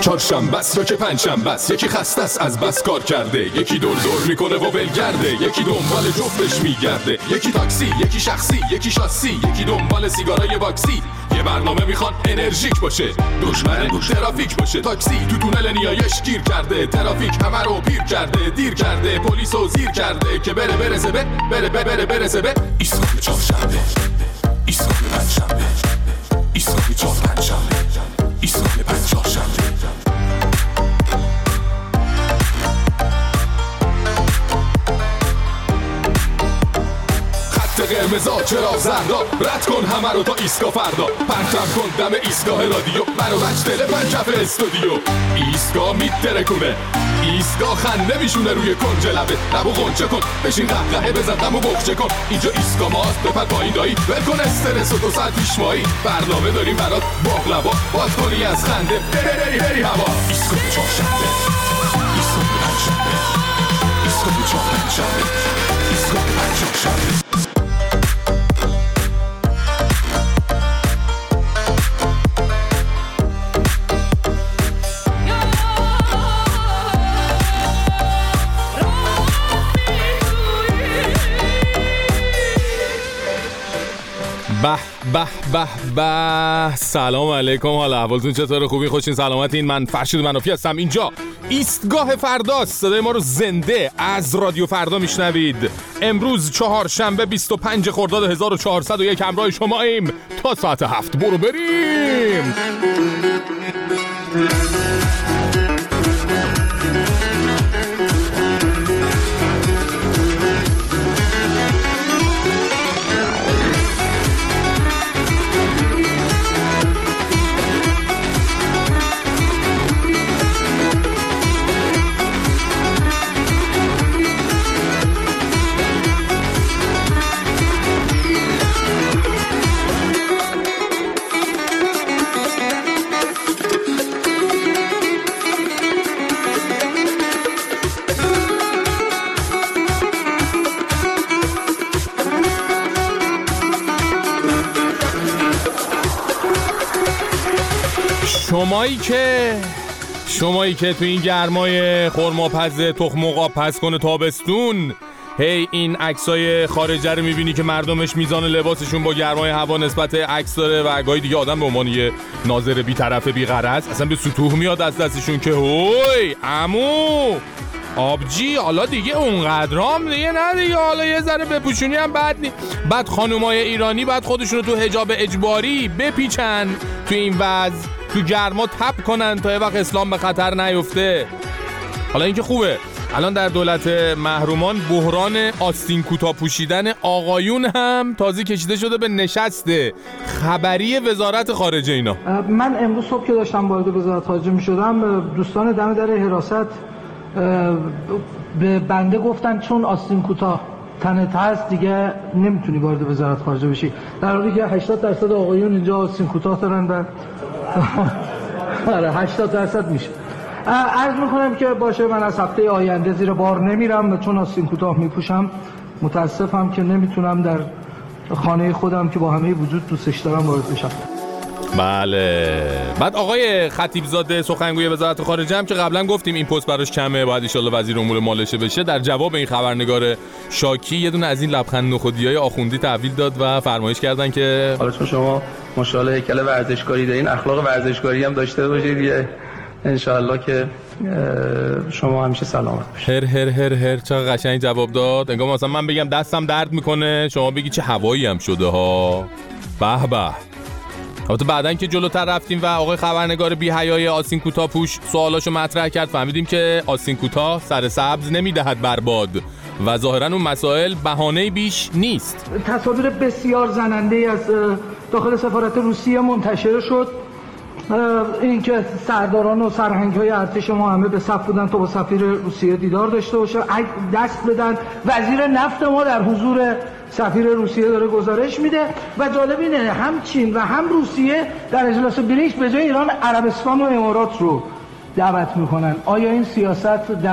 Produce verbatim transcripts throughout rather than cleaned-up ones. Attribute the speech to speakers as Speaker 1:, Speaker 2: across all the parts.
Speaker 1: چهارشنبه است تا که پنجشنبه است، یکی خسته است از بس کار کرده، یکی دور دور میکنه و ولگرده، یکی دنبال جفتش میگرده، یکی تاکسی، یکی شخصی، یکی شاسی، یکی دنبال سیگارای باکسی. یه برنامه میخوان انرژیک باشه، دشمن ترافیک باشه. تاکسی تو تونل نیایش گیر کرده، ترافیک همه رو پیر کرده، دیر کرده، پلیسو زیر کرده که بره برسه به بره بره بره برسه به ایستگاه چهارشنبه، ایستگاه پنجشنبه، ایستگاه چهار پنجشنبه، ایستگاه پنج چهارشنبه. قرمزا چرا زردا، رد کن همه رو تا ایستگاه فردا، پرچم کن دم ایستگاه رادیو، برو بچ دل پنجف استودیو. ایستگاه میترکونه، ایستگاه خنده میشونه روی کنج لبه، لبو غنچه کن بشین قهقهه بزن دمو بخچه کن. اینجا ایستگاه ماست بپر پایین دایی، ول کن استرس و دو ساعت پیش مایی، برنامه داریم برات باقلبا، باز کنی از خنده بری بری بری هوا. ایستگاه چهارشنبه، ایستگاه پنجشنبه، ایستگاه چهار پنجشنبه، ایستگاه پنج چهارشنبه. به به به به، سلام علیکم، حالا احوالتون چطوره؟ خوبین؟ خوشین؟ سلامتین؟ من فرشید منافی هستم. اینجا ایستگاه فرداست، صدای ما رو زنده از رادیو فردا میشنوید. امروز چهارشنبه بیست و پنج خرداد هزار و چهارصد و یک، همراه شماییم تا ساعت هفت. برو بریم. شمایی که شمایی که تو این گرمای خرماپز تخم مرغ پز کنه تابستون، هی این عکسای خارجه رو میبینی که مردمش میزان لباسشون با گرمای هوا نسبت عکس داره و گاهی دیگه آدم به عنوان یه ناظر بی‌طرف بی‌غرض اصلا به سطوح میاد از دستشون که هوی عمو آبجی حالا دیگه اونقدرام دیگه نه دیگه، حالا یه ذره بپوشونی هم بد نی. بعد خانومای ایرانی بعد خودشونو تو حجاب اجباری بپیچن تو این وضع، تو گرما تپ کنن تا یه وقت اسلام به خطر نیفته. حالا این که خوبه، الان در دولت محرومان بحران آستین کوتاه پوشیدن آقایون هم تازه کشیده شده به نشست خبری وزارت خارجه اینا.
Speaker 2: من امروز صبح که داشتم وارد وزارت خارجه می شدم، دوستان دم در حراست به بنده گفتن چون آستین کوتاه تنت هست دیگه نمیتونی وارد وزارت خارجه بشی، در حالی که هشتاد درصد آقایون اینجا آستین کوتاه دارن و آره هشتاد درصد میشه. عرض میکنم که باشه، من از هفته آینده زیر بار نمیرم چون آستین کوتاه میپوشم. متاسفم که نمیتونم در خانه خودم که با همه وجود دوستش دارم وارد بشم.
Speaker 1: بله. بعد آقای خطیبزاده سخنگوی وزارت خارجه هم که قبلا گفتیم این پست براش کمه، باید ان شاءالله وزیر امور مالشه بشه، در جواب این خبرنگار شاکی یه دونه از این لبخند نخودیای آخوندی تحویل داد و فرمایش کردن که
Speaker 3: حالا چون شما ماشاءالله هیکل ورزشکاری دارین، اخلاق ورزشکاری هم داشته باشید دیگه، ان شاءالله که شما همیشه سلامت باشید.
Speaker 1: هر هر هر هر چقدر قشنگ جواب داد. انگار مثلا من بگم دستم درد میکنه، شما بگی چه هوایی هم شده ها. به به. البته بعدن که جلوتر رفتیم و آقای خبرنگار بی حیای آستین کوتاه پوش سوالاشو مطرح کرد، فهمیدیم که آستین کوتاه سر سبز نمیدهد برباد و ظاهرا اون مسائل بهانه بیش نیست.
Speaker 2: تصاویر بسیار زننده از داخل سفارت روسیه منتشر شد، این که سرداران و سرهنگ‌های ارتش ما همه به صف بودن تا با سفیر روسیه دیدار داشته باشه، دست بدن. وزیر نفت ما در حضور سفیر روسیه داره گزارش میده و جالب اینه هم چین و هم روسیه در اجلاس بریکس به جای ایران عربستان و امارات رو دعوت میکنن. آیا این سیاست در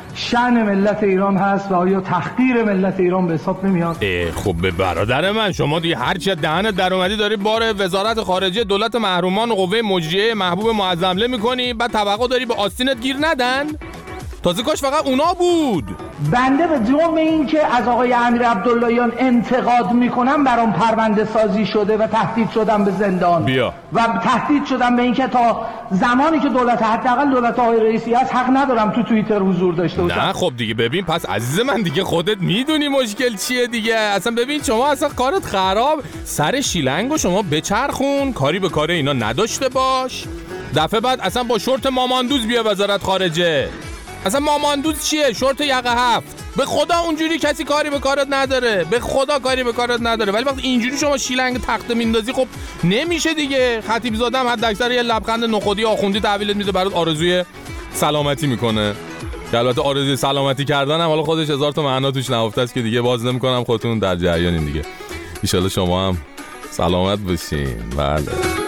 Speaker 2: شأن ملت ایران هست و آیا تحقیر ملت ایران به حساب نمیاد؟
Speaker 1: خب به برادر من، شما دیگه هر چی دهنت در اومدی داری بار وزارت خارجه دولت محرومان و قوه مجریه محبوب معظمله میکنی، بعد توقع داری به آستینت گیر ندن؟ تازه کاش فقط اونا بود.
Speaker 2: بنده به جرم این که از آقای امیر عبداللهیان انتقاد میکنم برام پرونده سازی شده و تهدید شدم به زندان
Speaker 1: بیا.
Speaker 2: و تهدید شدم به این که تا زمانی که دولت حداقل دولت آقای رئیسی هست حق ندارم تو توییتر حضور داشته باشم.
Speaker 1: نه خب دیگه ببین، پس عزیز من دیگه خودت میدونی مشکل چیه دیگه. اصلا ببین شما اصلا کارت خراب، سر شیلنگو شما بچرخون، کاری به کار اینا نداشته باش. دفعه بعد اصلا با شورت ماماندوز بیا وزارت خارجه. اصلا ماماندوز چیه؟ شورت یقه هفت. به خدا اونجوری کسی کاری به کارت نداره، به خدا کاری به کارت نداره. ولی وقتی اینجوری شما شیلنگ تخته میندازی خب نمیشه دیگه. خطیب زادم حد اکثر یه لبخند نخودی آخوندی تحویلت میده، برات آرزوی سلامتی میکنه. که البته آرزوی سلامتی کردن هم حالا خودش هزار تا معنا توش نهفته است که دیگه باز نمیکنم، خودتون در جریانین دیگه. ان شاءالله شما هم سلامت باشین. بله.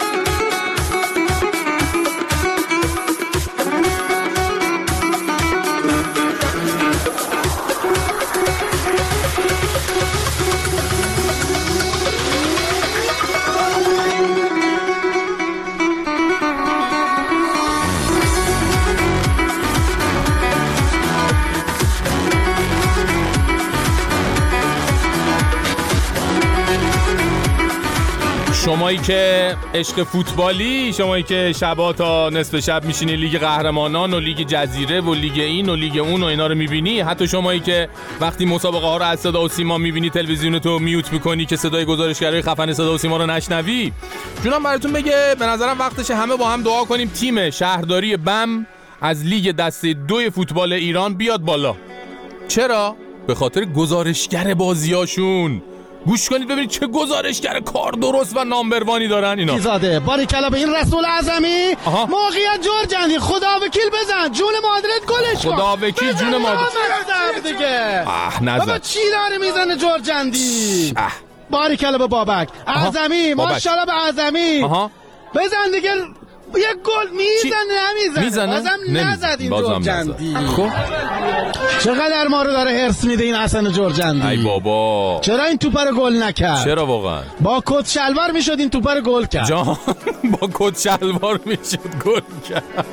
Speaker 1: شمایی که عشق فوتبالی، شمایی که شبا تا نصف شب میشینی لیگ قهرمانان و لیگ جزیره و لیگ این و لیگ اون و اینا رو میبینی، حتی شمایی که وقتی مسابقه ها رو از صدا و سیما میبینی تلویزیون تو میوت میکنی که صدای گزارشگرای خفن صدا و سیما رو نشنوی، جونم براتون بگه به نظرم وقتشه همه با هم دعا کنیم تیم شهرداری بم از لیگ دسته دوی فوتبال ایران بیاد بالا. چرا؟ به خاطر گزارشگر بازیاشون. گوش کنید ببینید چه گزارشگر کار درست و نامبروانی دارن اینا.
Speaker 4: زاده باریکلا به این رسول اعظمی. موقعیت جورجندی، خدا وکیل بزن جون مادرت گلش کن.
Speaker 1: خدا وکیل جون مادرت
Speaker 4: دیگه.
Speaker 1: اه نزن
Speaker 4: بابا چی داره میزنه جورجندی؟ باریکلا به بابک اعظمی، ماشاءالله به اعظمی. بزن دیگه. یه گل میزنه نمیزنه بازم نزد این جورجندی.
Speaker 1: خب
Speaker 4: چقدر ما رو داره هرس میده این حسن جورجندی.
Speaker 1: ای بابا
Speaker 4: چرا این توپ رو گل نکرد؟
Speaker 1: چرا واقعا؟
Speaker 4: با کت شلوار میشد این توپ رو گل کرد.
Speaker 1: جان با کت شلوار میشد گل کرد.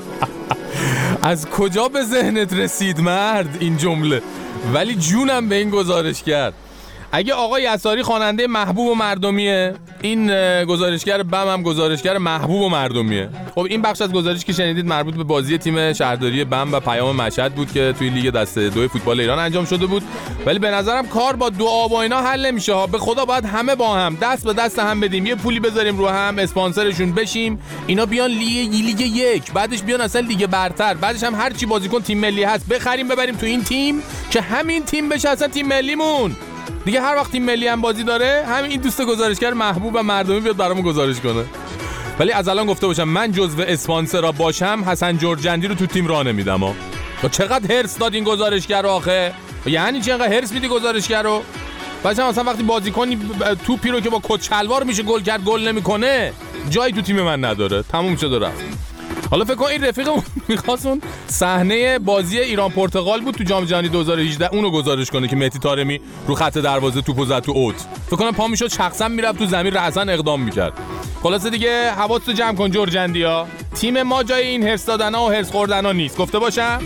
Speaker 1: از کجا به ذهنت رسید مرد این جمله؟ ولی جونم به این گزارش کرد. اگه آقای یساری خواننده محبوب و مردمیه، این گزارشگر بم هم گزارشگر محبوب و مردمیه. خب این بخش از گزارش که شنیدید مربوط به بازی تیم شهرداری بم و پیام مشهد بود که توی لیگ دسته دو فوتبال ایران انجام شده بود. ولی به نظرم کار با دعا و اینا حل نمیشه ها. به خدا باید همه با هم دست به دست هم بدیم، یه پولی بذاریم رو هم، اسپانسرشون بشیم، اینا بیان لیگ لیگ یک، بعدش بیان اصلا لیگ برتر، بعدش هم هر چی بازیکن تیم ملی هست بخریم ببریم تو این تیم که همین تیم بشه اصلا تیم ملیمون. دیگه هر وقت تیم ملی هم بازی داره همین این دوست گزارشگر محبوب و مردمی بیاد برامون گزارش کنه. ولی از الان گفته باشم من جزو اسپانسرا باشم حسن جورجندی رو تو تیم راه نمیدم ها. چقدر هرس داد این گزارشگر رو آخه؟ یعنی چقدر هرس میدی گزارشگر رو؟ بچه‌ها اصلا وقتی بازیکنی توپی رو که با کت شلوار میشه گل کرد گل نمیکنه، جایی تو تیم من نداره، تموم شده رفت. حالا فکر کن این رفیقمون می‌خواست اون صحنه بازی ایران پرتغال بود تو جام جهانی دو هزار و هجده اونو گزارش کنه که مهدی طارمی رو خط دروازه توپو زد تو اوت. فکر کنم پا میشد شخصا میرفت تو زمین رأساً اقدام میکرد. خلاصه دیگه حواستو جمع کن جورجندیا، تیم ما جای این هرس دادنا و هرس خوردنا نیست. گفته باشم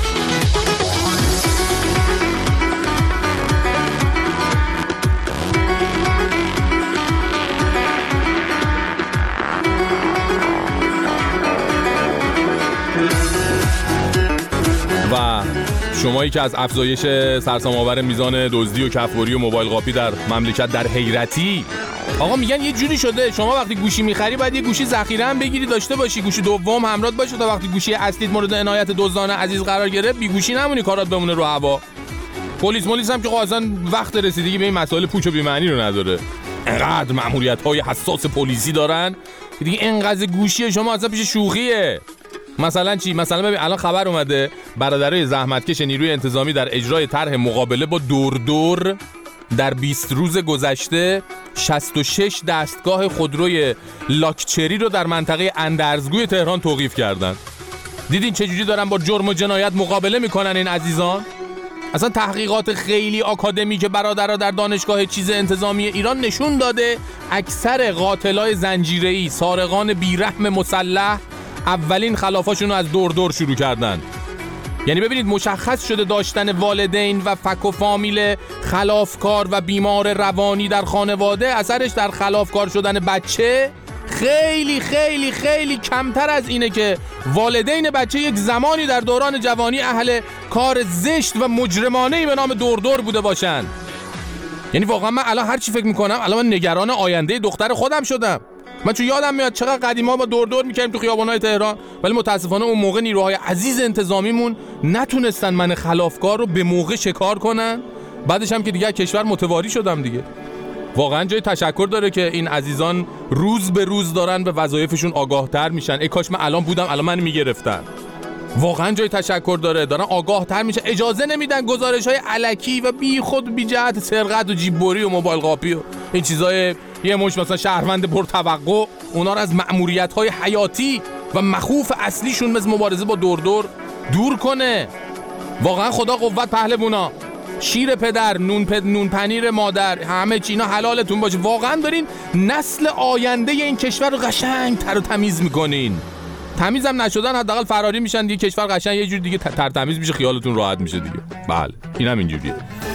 Speaker 1: و شمایی که از افزایش سرسام‌آور میزان دزدی و کف‌بری و موبایل قاپی در مملکت در حیرتی. آقا میگن یه جوری شده شما وقتی گوشی میخری باید یه گوشی ذخیره هم بگیری داشته باشی، گوشی دوم همراه باشه تا وقتی گوشی اصلیت مورد عنایت دزدان عزیز قرار گرفت بی گوشی نمونی، کارات بمونه رو هوا. پلیس ملیس هم که اصلا وقت رسیدگی به این مسائل پوچ و بی‌معنی رو نداره. انقدر مأموریت‌های حساس پلیسی دارن دیگه انقدر گوشی شما اصلا پیش شوخیه. مثلا چی؟ مثلا ببین الان خبر اومده برادرای زحمتکش نیروی انتظامی در اجرای طرح مقابله با دور دور در بیست روز گذشته شصت و شش دستگاه خودروی لاکچری رو در منطقه اندرزگوی تهران توقیف کردن. دیدین چجوری دارن با جرم و جنایت مقابله میکنن این عزیزان؟ اصلا تحقیقات خیلی آکادمی که برادرها در دانشگاه چیز انتظامی ایران نشون داده اکثر قاتلای زنجیره‌ای، سارقان بیرحم مسلح اولین خلافاشون رو از دور دور شروع کردن. یعنی ببینید مشخص شده داشتن والدین و فک و فامیل خلافکار و بیمار روانی در خانواده اثرش در خلافکار شدن بچه خیلی خیلی خیلی کمتر از اینه که والدین بچه یک زمانی در دوران جوانی اهل کار زشت و مجرمانه‌ای به نام دور دور بوده باشن. یعنی واقعا من الان هر چی فکر میکنم الان من نگران آینده دختر خودم شدم. من چون یادم میاد چقدر قدیما با دور دور میکردیم تو خیابان‌های تهران، ولی متاسفانه اون موقع نیروهای عزیز انتظامیمون نتونستن من خلافکار رو به موقع شکار کنن. بعدش هم که دیگه کشور متواری شدم دیگه. واقعا جای تشکر داره که این عزیزان روز به روز دارن به وظایفشون آگاه‌تر میشن. ای کاش من الان بودم الان منو میگرفتن. واقعا جای تشکر داره، دارن آگاه‌تر میشه، اجازه نمیدن گزارش‌های الکی و بی خود بی جهت سرقت و جیببری و موبایل قاپی و این چیزای یه مش مثلا شهروند پرتوقع اونا رو از مأموریت‌های حیاتی و مخوف اصلیشون مثل مبارزه با دور دور دور کنه. واقعا خدا قوت پهلوونا. شیر پدر، نون پد، نون پنیر مادر، همه چی اینا حلالتون باشه. واقعا دارین نسل آینده این کشور رو قشنگ تر و تمیز میکنین. تمیزم نشدن حداقل فراری میشن دیگه، کشور قشنگ یه جور دیگه تر تمیز میشه، خیالتون راحت میشه دیگه. بله اینم اینجوریه.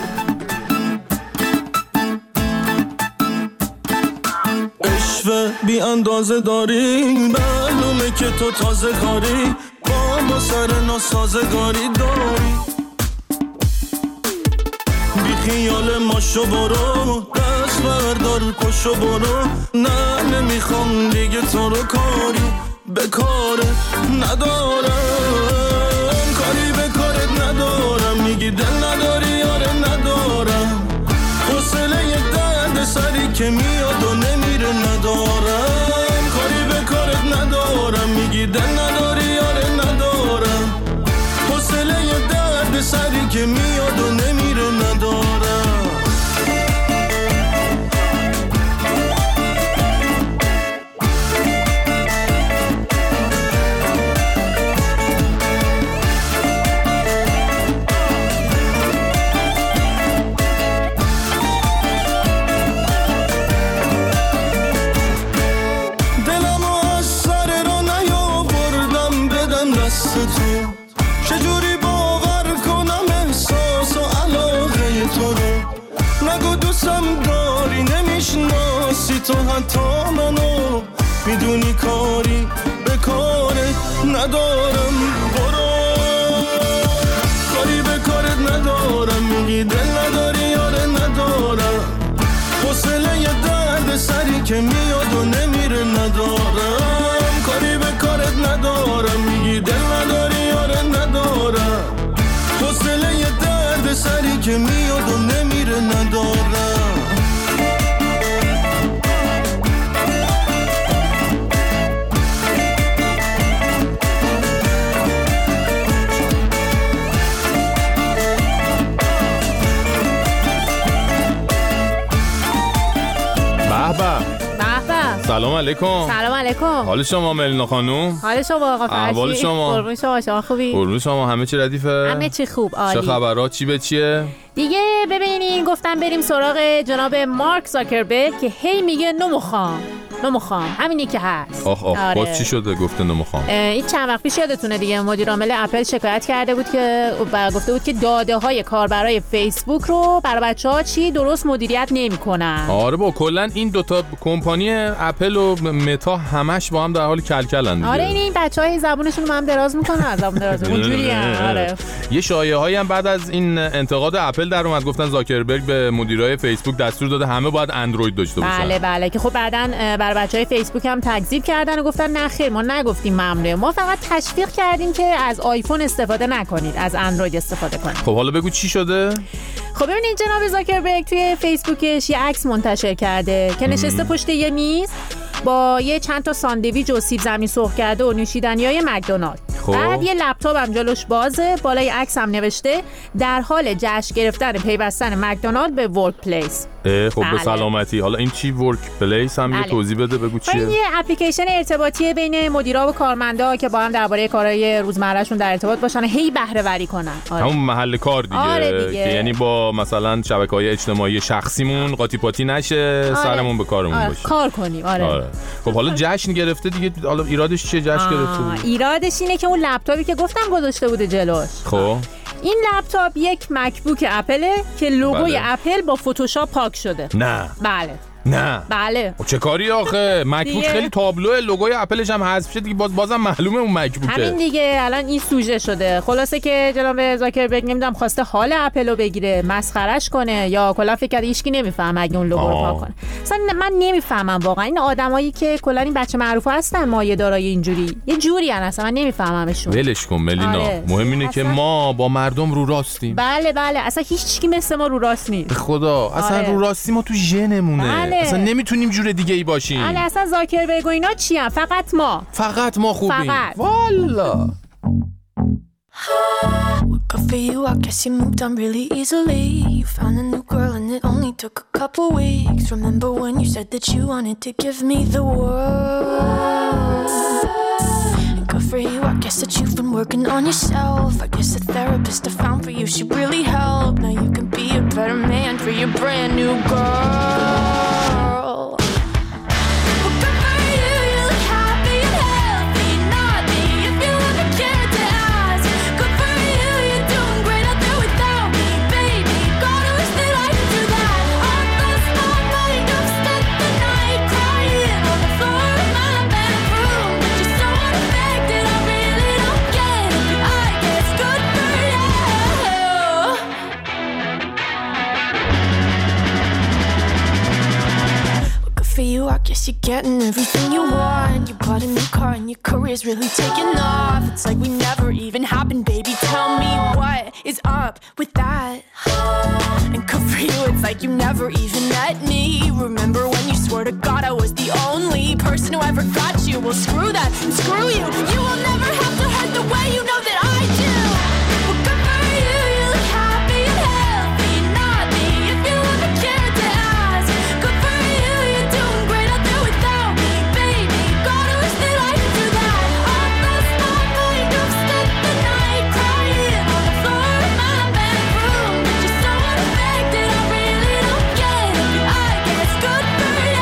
Speaker 5: عشق بی اندازه داری، معلومه که تو تازه کاری، با ما سر ناسازگاری داری. بی خیال ماشو برو، دست بردار پشو برو، نه نمیخوام دیگه تو رو کاری به کاره ندارم، کاری به کارت ندارم، میگی دل نداری یاره ندارم، حوصله یه درد سری که میاد و نمیره ندارم، کاری به کارت ندارم، میگی دل نداری یاره ندارم، حوصله یه درد سری که میاد و نمیره ندارم. چجوری باور کنم احساس و علاقه تو رو، نگو دوستم داری نمیشناسی تو حتی منو، میدونی کاری به کارت ندارم، برو کاری به کارت ندارم، میگی دل نداری یاره ندارم، حوصله یه درد سری که میاد و نمیره ندارم، کاری به کارت ندارم، میگی دل نداری یاره ندارم، حوصله یه درد سری که میاد و نمیره ندارم.
Speaker 1: سلام علیکم.
Speaker 6: سلام علیکم.
Speaker 1: حال شما ملینا خانوم؟
Speaker 6: حال شما آقا فرشی؟
Speaker 1: احوال شما؟
Speaker 6: قربون شما، شما خوبی؟
Speaker 1: قربون شما، همه چی ردیفه؟
Speaker 6: همه چی خوب، عالی.
Speaker 1: چه خبرات، چی به چیه؟
Speaker 6: دیگه ببینین گفتم بریم سراغ جناب مارک زاکربرگ که هی میگه نمیخوام نمیخوام همینی که هست.
Speaker 1: آخ آخ آره. باز چی شده گفته نمیخوام؟
Speaker 6: این چند وقت پیش یادتونه دیگه مدیر عامل اپل شکایت کرده بود که گفته بود که داده های کاربرای فیسبوک رو برای بچه‌ها چی درست مدیریت نمی‌کنن.
Speaker 1: آره با کلا این دوتا کمپانی اپل و متا همش با هم در حال کلکلن دیگه.
Speaker 6: آره این این بچه‌ها زبونشون رو هم دراز می‌کنن، زبون دراز اونجوریه. آره
Speaker 1: یه شایعه‌ای هم بعد از این انتقاد اپل در اومد، گفتن زاکربرگ به مدیرای فیسبوک دستور داده همه باید اندروید داشته باشن.
Speaker 6: بله بله که خب بعدن برای بچهای فیسبوک هم تکذیب کردن و گفتن نه خیر ما نگفتیم ممنوعه، ما فقط تشویق کردیم که از آیفون استفاده نکنید، از اندروید استفاده کنید.
Speaker 1: خب حالا بگو چی شده؟
Speaker 6: خب ببینید جناب زاکربرگ توی فیسبوکش یه عکس منتشر کرده که نشسته پشت یه میز با یه چند تا ساندویچ و سیب زمینی سرخ کرده و نوشیدنیای مکدونالد. خب. بعد یه لپتاپ هم جلوش بازه، بالای عکس هم نوشته در حال جشن گرفتن پیوستن مکدونالد به ورک پلیس.
Speaker 1: خب بله. به سلامتی. حالا این چی ورک پلیس هم بله. یه توضیح بده بگو چیه؟
Speaker 6: این یه اپلیکیشن ارتباطیه بین مدیرا و کارمندا که با هم درباره کارهای روزمرهشون در ارتباط باشن، هی بهره وری کنن.
Speaker 1: آره. همون محل کار دیگه.
Speaker 6: آره دیگه.
Speaker 1: که یعنی با مثلا شبکه‌های اجتماعی شخصیمون قاطی پاتی نشه، آره. سرمون به کارمون
Speaker 6: آره.
Speaker 1: باشه.
Speaker 6: کار کنیم. آره.
Speaker 1: آره. خب حالا جشن گرفته دیگه، حالا ایرادش چیه جشن گرفته؟
Speaker 6: ایرادش اینه که اون لپتاپی که گفتم گذاشته بوده جلوش.
Speaker 1: خب
Speaker 6: این لپتاپ یک مکبوک اپله که لوگوی
Speaker 1: بله.
Speaker 6: اپل با فتوشاپ پاک شده.
Speaker 1: نه.
Speaker 6: بله.
Speaker 1: نه
Speaker 6: بله.
Speaker 1: چه کاری آخه؟ مکبوک خیلی تابلو لوگوی اپلش هم حذف شد دیگه، باز بازم معلومه اون مکبوکه.
Speaker 6: همین دیگه، الان این سوژه شده. خلاصه که جناب زاکربرگ نمیدونم خواسته حال اپل رو بگیره، مسخرهش کنه، یا کلا فکر کرده هیچکی نمیفهمه اگه اون لوگو رو پاک کنه. اصلا من نمیفهمم واقعا این آدمایی که کلا این بچه معروفه هستن مایه دارای اینجوری یه جوری ان، اصلا من نمیفهممشون.
Speaker 1: ولش کن ملینا. آره. مهم اینه اصلا... که ما با مردم رو راستیم.
Speaker 6: بله بله، اصلا هیچکی مثل ما رو راست نیست.
Speaker 1: خدا اصلا آره. رو راستی ما تو ژنمونه. بله. اصلا نمیتونیم جور دیگه ای باشیم.
Speaker 6: بله اصلا زاکربرگ و اینا چی هم؟ فقط ما
Speaker 1: فقط ما خوبیم.
Speaker 6: فقط.
Speaker 1: والا
Speaker 7: Good for you, I guess you moved on really easily. You found a new girl and it only took a couple weeks. Remember when you said that you wanted to give me the world? And good for you, I guess that you've been working on yourself. I guess the therapist I found for you should really help. Now you can be a better man for your brand new girl. For you, I guess you're getting everything you want. You bought a new car and your career's really taking off. It's like we never even happened, baby. Tell me what is up with that? And good for you, it's like you never even met me. Remember when you swore to God I was the only person who ever got you? Well, screw that and screw you. You will never have to hurt the way you know that I do. Well, good for you, you look happy and healthy. Not me, if you ever cared to ask. Good for you, you're doing great out there without me, baby. God, I wish that I could do that. I lost my mind, I've spent the night crying on the floor of my bedroom. But you're so unaffected, I really don't get it. I guess good for you.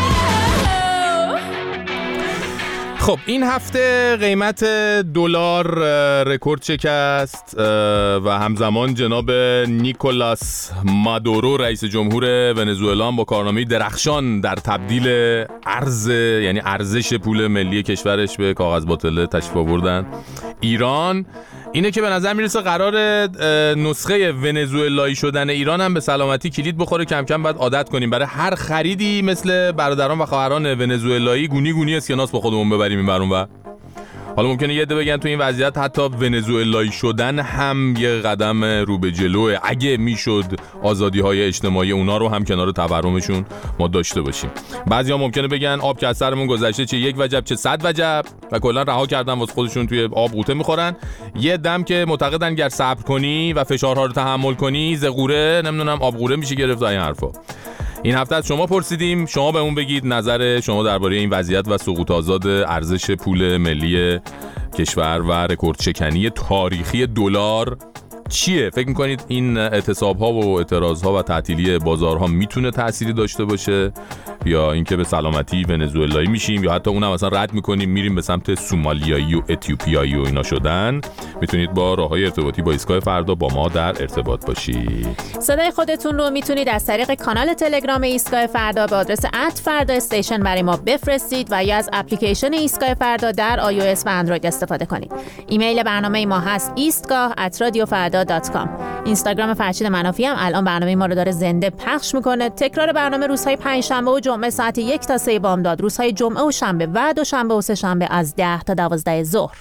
Speaker 1: خب این هفته قیمت دلار رکورد شکست و همزمان جناب نیکولاس مادورو رئیس جمهور ونزوئلا با کارنامه درخشان در تبدیل ارز یعنی ارزش پول ملی کشورش به کاغذ باطل تشریف آوردن ایران. اینه که به نظر میرسه قرار نسخه ونزوئلایی شدن ایران هم به سلامتی کلید بخوره. کم کم باید عادت کنیم برای هر خریدی مثل برادران و خواهران ونزوئلایی گونی گونی اسکناس با خودمون ببریم این برون. و حالا ممکنه یه عده بگن تو این وضعیت حتی ونزوئلایی شدن هم یه قدم رو به جلوه، اگه میشد آزادی‌های اجتماعی اونا رو هم کنار تورمشون ما داشته باشیم. بعضیا ممکنه بگن آب که از سرمون گذشته چه یک وجب چه صد وجب و کلا رها کردن واسه خودشون توی آب قوطه میخورن. یه دم که معتقدن گر صبر کنی و فشارها رو تحمل کنی ز قوره نمیدونم آب قوره میشه گرفت. این حرفا این هفته از شما پرسیدیم، شما بهمون بگید نظر شما درباره این وضعیت و سقوط آزاد ارزش پول ملی کشور و رکورد شکنی تاریخی دلار چیه؟ فکر میکنید این اعتصاب‌ها و اعتراض‌ها و تعطیلی بازارها میتونه تأثیری داشته باشه یا اینکه به سلامتی ونزوئلایی میشیم یا حتی اونم مثلا رد میکنیم میریم به سمت سومالیایی و اتیوپیایی و اینا شدن؟ میتونید با راههای ارتباطی با ایستگاه فردا با ما در ارتباط باشید.
Speaker 6: صدای خودتون رو میتونید از طریق کانال تلگرام ایستگاه فردا به آدرس ات فردا استیشن برای ما بفرستید و یا از اپلیکیشن ایستگاه فردا در آی او اس و اندروید استفاده کنید. ایمیل برنامه ما هست ایستگاه ات رادیو فردا دات کام. اینستاگرام فرشید منافی هم الان برنامه ما رو داره زنده پخش میکنه. تکرار برنامه روزهای پنجشنبه و جمعه ساعت یک تا سه بامداد، روزهای جمعه و شنبه و دوشنبه و سه شنبه از ده تا دوازده ظهر.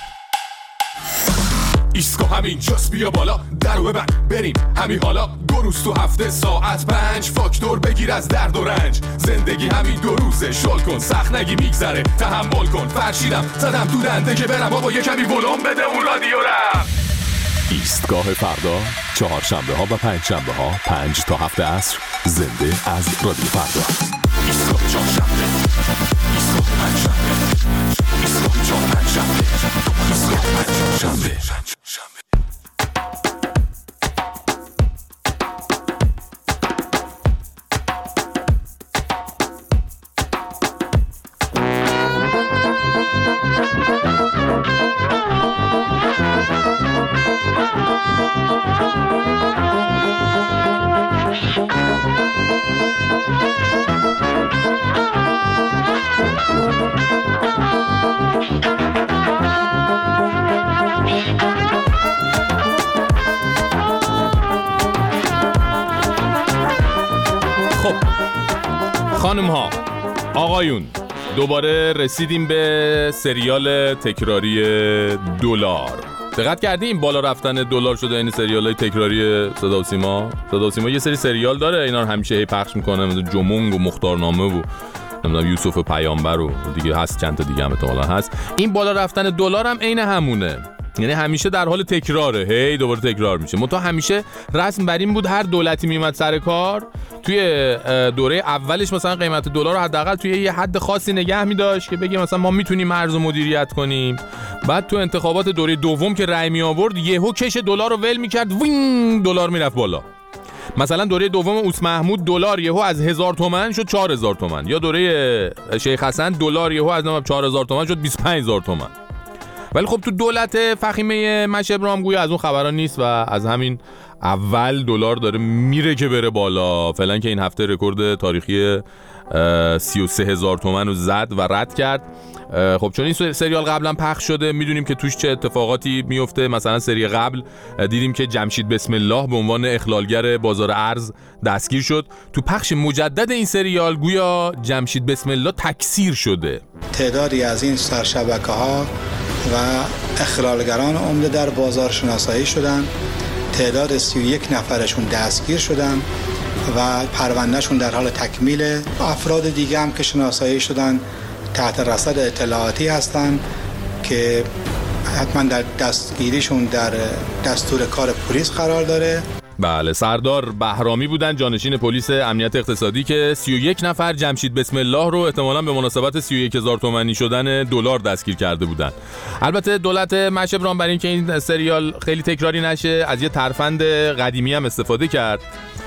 Speaker 8: ایستگاه همین جاست، بیا بالا درو ببند بریم همین حالا. دو روز تو هفته ساعت پنج فاکتور بگیر از درد و رنج. زندگی همین دو روزه شل کن سخت نگی میگذره تحمل کن. فرشیدم زدم تو دنده که برم بابا یه کمی ولوم بده اون رادیو رم. ایستگاه فردا، چهارشنبه ها و پنج شنبه ها پنج تا هفت عصر، زنده از رادیو فردا. ایستگاه چهارشنبه، ایستگاه پنج شنبه، ایستگاه چهار پنج شنبه، ایستگاه پنج شنبه.
Speaker 1: خانم ها، آقایون، دوباره رسیدیم به سریال تکراری دلار. دقت کردیم بالا رفتن دلار شده این سریال‌های تکراری صدا و سیما؟ صدا و سیما یه سری سریال داره، اینا رو همیشه هی پخش میکنه، مثل جمونگ و مختارنامه و نمیدونم یوسف پیامبر و دیگه هست، چند تا دیگه هم احتمالاً هست. این بالا رفتن دلار هم عین همونه، یعنی همیشه در حال تکراره، هی دوباره تکرار میشه. منتها همیشه رسم بر این بود هر دولتی میومد سر کار توی دوره اولش مثلا قیمت دلار رو حداقل توی یه حد خاصی نگه می‌داشت که بگه مثلا ما میتونیم ارز مدیریت کنیم. بعد تو انتخابات دوره دوم که رأی می آورد یهو کش دلار رو ول می‌کرد، وین دلار میرفت بالا. مثلا دوره دوم اوس محمود دلار یهو از هزار تومان شد چهار هزار تومان، یا دوره شیخ حسن دلار یهو از چهار هزار تومان شد بیست و پنج هزار تومان. ولی خب تو دولت فخیمه مشه ابراهیم گویا از اون خبران نیست و از همین اول دلار داره میره که بره بالا. فعلا که این هفته رکورد تاریخی سی و سه هزار تومان رو زد و رد کرد. خب چون این سریال قبلا پخش شده میدونیم که توش چه اتفاقاتی میفته. مثلا سری قبل دیدیم که جمشید بسم الله به عنوان اخلالگر بازار ارز دستگیر شد. تو پخش مجدد این سریال گویا جمشید بسم الله تکثیر شده.
Speaker 9: تعدادی از این سرشبکه‌ها و اخلالگران عمده در بازار شناسایی شدن، تعداد سی و یک نفرشون دستگیر شدن و پروندهشون در حال تکمیل. افراد دیگه هم که شناسایی شدن تحت رصد اطلاعاتی هستن که حتما در دستگیریشون در دستور کار پلیس قرار داره.
Speaker 1: بله، سردار بهرامی بودن، جانشین پلیس امنیت اقتصادی، که سی و یک نفر جمشید بسم الله رو احتمالاً به مناسبت سی و یک هزار تومانی شدن دلار دستگیر کرده بودن. البته دولت مشه ابراهیم برای اینکه این سریال خیلی تکراری نشه از یه ترفند قدیمی هم استفاده کرد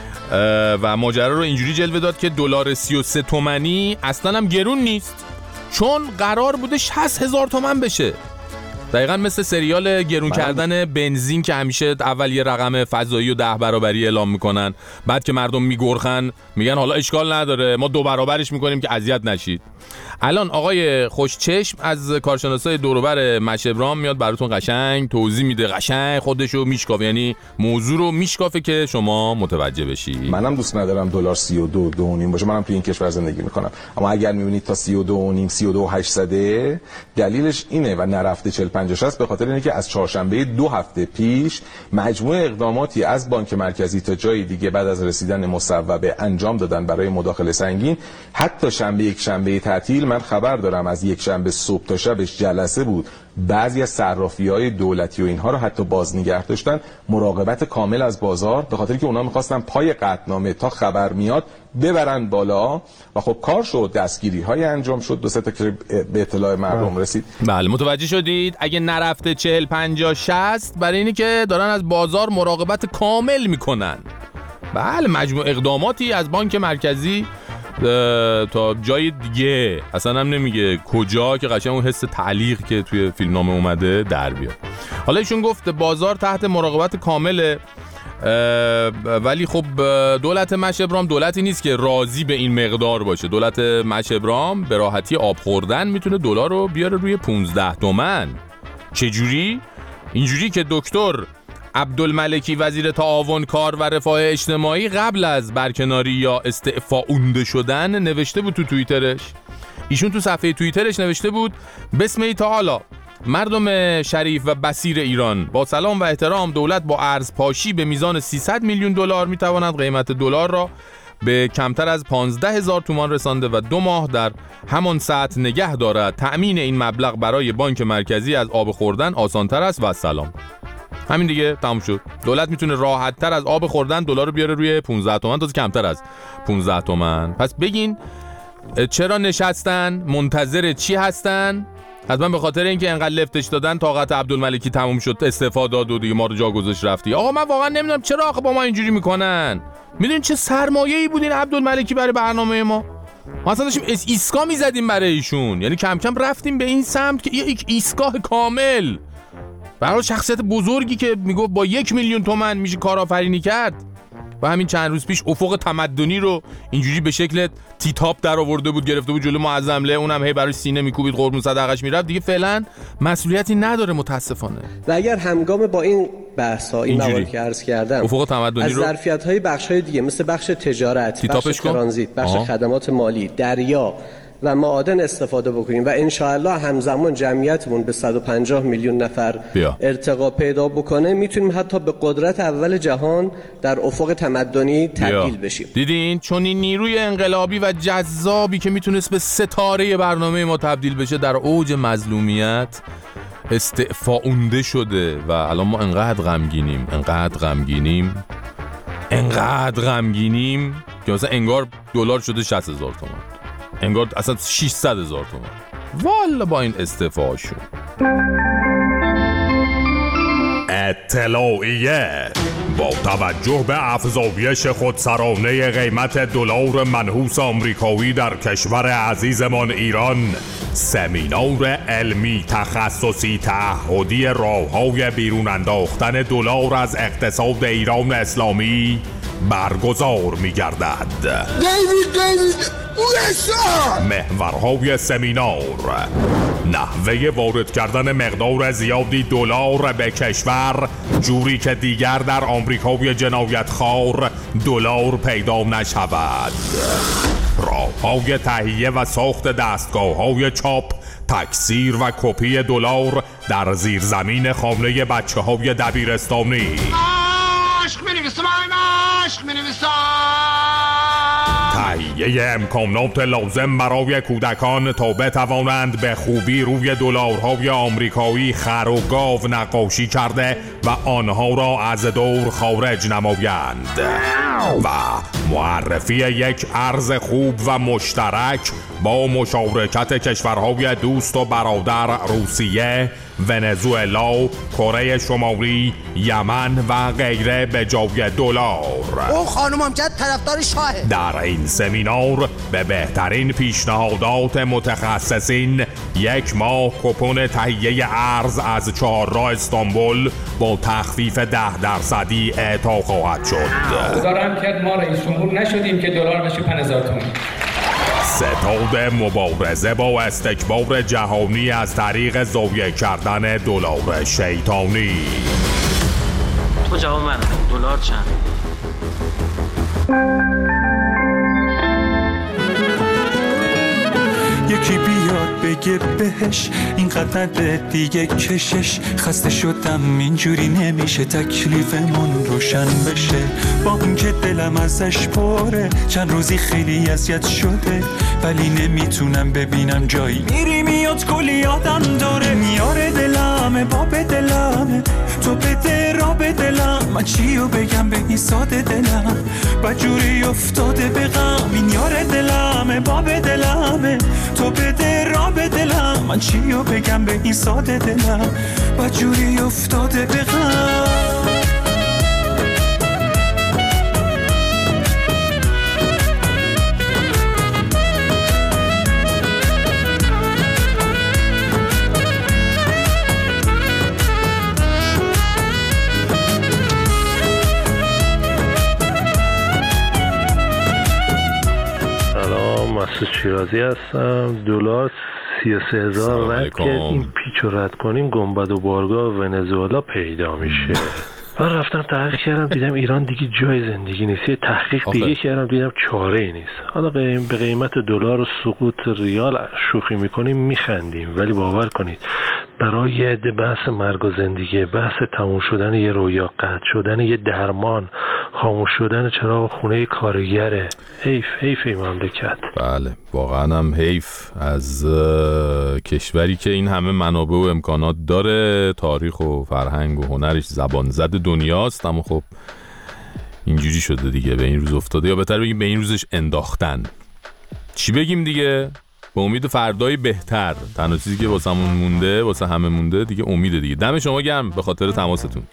Speaker 1: و ماجرا رو اینجوری جلوه داد که دلار سی و سه تومانی اصلاً هم گرون نیست، چون قرار بوده شصت هزار تومان بشه. دقیقاً مثل سریال گرون کردن بنزین که همیشه اول یه رقم فضایی و ده برابری اعلام میکنن، بعد که مردم میگرخن میگن حالا اشکال نداره ما دو برابرش میکنیم که اذیت نشید. الان آقای خوشچشم از کارشناسای دور و بر مشه ابراهیم میاد براتون قشنگ توضیح میده، قشنگ خودشو میشکافه، یعنی موضوع رو میشکافه که شما متوجه بشی.
Speaker 10: منم دوست ندارم دلار سی و دو و نیم باشه، منم تو این کشور زندگی میکنم، اما اگر میبینید تا سی و دو و نیم سی و دو و هشتصد دلیلش اینه و نرفته چهل پنجاه شصت به خاطر اینه که از چهارشنبه دو هفته پیش مجموعه اقداماتی از بانک مرکزی تا جای دیگه بعد از رسیدن مصوبه انجام دادن برای مداخله سنگین. حتی شنبه یک شنبه تعطیل من خبر دارم از یک شنبه صبح تا شبش جلسه بود، بعضی از صرافی‌های دولتی و اینها رو حتی باز نگه داشتن، مراقبت کامل از بازار، به خاطر که اونا می‌خواستن پای قطعنامه تا خبر میاد ببرن بالا و خب کار شد، دستگیری‌های انجام شد، دو سه تا که به اطلاع مردم رسید.
Speaker 1: بله متوجه شدید؟ اگه نرفته چهل پنجاه شصت برای اینی که دارن از بازار مراقبت کامل میکنن. بله مجموع اقداماتی از بانک مرکزی تا جای دیگه، اصلا هم نمیگه کجا که قشنگ اون حس تعلیق که توی فیلمنامه اومده در بیاد. حالا ایشون گفت بازار تحت مراقبت کامله، ولی خب دولت مشه ابراهیم دولتی نیست که راضی به این مقدار باشه. دولت مشه ابراهیم به راحتی آب خوردن میتونه دلار رو بیاره روی پانزده تومن. چجوری؟ اینجوری که دکتر عبدالملکی وزیر تعاون کار و رفاه اجتماعی قبل از برکناری یا استعفاء شدن نوشته بود تو توییترش. ایشون تو صفحه توییترش نوشته بود بسم تعالی، مردم شریف و بصیر ایران، با سلام و احترام، دولت با ارز پاشی به میزان سیصد میلیون دلار میتواند قیمت دلار را به کمتر از پانزده هزار تومان رسانده و دو ماه در همان سطح نگه دارد. تأمین این مبلغ برای بانک مرکزی از آب خوردن آسان‌تر است و سلام. همین دیگه، تموم شد. دولت میتونه راحت تر از آب خوردن دلار رو بیاره روی پانزده تومن، تا کمتر از پانزده تومن. پس بگین چرا نشستن؟ منتظر چی هستن؟ حتما به خاطر اینکه انقدر لفتش دادن طاقت عبدالملکی تموم شد، استعفا داد و دیگه ما رو جا گذاشت رفتی. آقا من واقعا نمیدونم چرا آخه با ما اینجوری میکنن. میدونین چه سرمایه‌ای بود این عبدالملکی برای برنامه ما؟ ما اصلا داشتیم ایسکا میزدیم برای ایشون، یعنی کم کم رفتیم به این سمت که یک ایستگاه کامل برای شخصیت بزرگی که میگفت با یک میلیون تومن میشه کارآفرینی کرد. و همین چند روز پیش افق تمدنی رو اینجوری به شکل تیتاپ در آورده بود، گرفته بود جلو معظم له، اونم هی برای سینه میکوبید، قربون صدقش میرفت. دیگه فعلا مسئولیتی نداره متاسفانه.
Speaker 11: و اگر همگام با این بحث‌ها، این مواردی که عرض کردم،
Speaker 1: افق تمدنی
Speaker 11: از
Speaker 1: رو
Speaker 11: ظرفیت‌های بخش‌های دیگه مثل بخش تجارت، بخش ترانزیت، بخش آه. خدمات مالی، دریا و معادن استفاده بکنیم و انشاءالله همزمان جمعیتمون به صد و پنجاه میلیون نفر بیا. ارتقا پیدا بکنه، میتونیم حتی به قدرت اول جهان در افق تمدنی تبدیل بشیم.
Speaker 1: دیدین چون این نیروی انقلابی و جذابی که میتونست به ستاره برنامه ما تبدیل بشه در اوج مظلومیت استعفاونده شده و الان ما انقدر غمگینیم انقدر غمگینیم انقدر غمگینیم که مثلا انگار دلار شده شصت هزار تومان، انگار اصلا ششصد هزار تومان. والا با این استعفاشون.
Speaker 12: اطلاعیه: با توجه به افزایش خودسرانه قیمت دلار منحوس آمریکایی در کشور عزیزمان ایران، سمینار علمی تخصصی تعهدی راه‌های بیرون انداختن دلار از اقتصاد ایران اسلامی برگزار می‌گردد. دیوید دیوید محورهای سمینار: نحوه وارد کردن مقدار زیادی دلار به کشور جوری که دیگر در آمریکای جنایتخوار دلار پیدا نشود، راه‌های تهیه و ساخت دستگاه‌های چاپ، تکثیر و کپی دلار در زیرزمین خانه بچه‌های دبیرستانی. عشق می‌نویسم، عشق می‌نویسم. تهیه امکانات لازم برای کودکان تا بتوانند به خوبی روی دلارهای آمریکایی خر و گاو نقاشی کرده و آنها را از دور خارج نمایند، و معرفی یک ارز خوب و مشترک با مشارکت کشورهای دوست و برادر روسیه، ونزوئلا، کره شمالی، یمن و غیره به جای دلار.
Speaker 13: او خانم امجد طرفدار شاهه.
Speaker 12: در این سمینار به بهترین پیشنهادات متخصصین یک ماه کپون تهیه ارز از چهارراه استانبول با تخفیف ده درصدی اعطا خواهد شد.
Speaker 14: دارم که ما رئیس جمهور نشدیم که دلار بشه پنج هزار تومان.
Speaker 12: ستاد مبارزه با استکبار جهانی از طریق ضایع کردن دلار شیطانی.
Speaker 15: تو جواب من دلار چند؟
Speaker 16: یکی بیاد بگه بهش اینقدر دیگه کشش، خسته شدم اینجوری نمیشه تکلیفمون روشن بشه، با اینکه دلم ازش پره چند روزی خیلی اذیت شده، ولی نمیتونم ببینم جایی میری میاد کلی یادم داره، میاره دلمه باب دلمه، تو بده را به دلم، من چیو بگم به این ساده دلم، بجوری افتاده به غم، این یاره دلمه باب دلمه، تو بده را به دلم، من چیو بگم به این ساده دلم، بجوری افتاده به غم.
Speaker 17: مسعود شیرازی هستم. دلار سی و سه هزار رد که این پیچ رو رد کنیم گنبد و بارگاه ونزوئلا پیدا میشه. من رفتم تحقیق کردم دیدم ایران دیگه جای زندگی نیست. یه تحقیق دیگه کردم دیدم چاره ای نیست. حالا به قیمت دلار و سقوط ریال شوخی میکنیم میخندیم، ولی باور کنید برای یه عده بحث مرگ و زندگی، بحث تموم شدن یه رویا، قطع شدن یه درمان خاموش شدن چراغ خونه کارگره. حیف حیف این مملکت.
Speaker 1: بله واقعا هم حیف از کشوری که این همه منابع و امکانات داره، تاریخ و فرهنگ و هنرش زبان زد دنیاست، اما خب اینجوری شده دیگه، به این روز افتاده، یا بهتر بگیم به این روزش انداختن. چی بگیم دیگه؟ به امید فردای بهتر. تنها چیزی که واسه همون مونده، واسه همه مونده دیگه امیده دیگه. دم شما گرم به خاطر تماستون.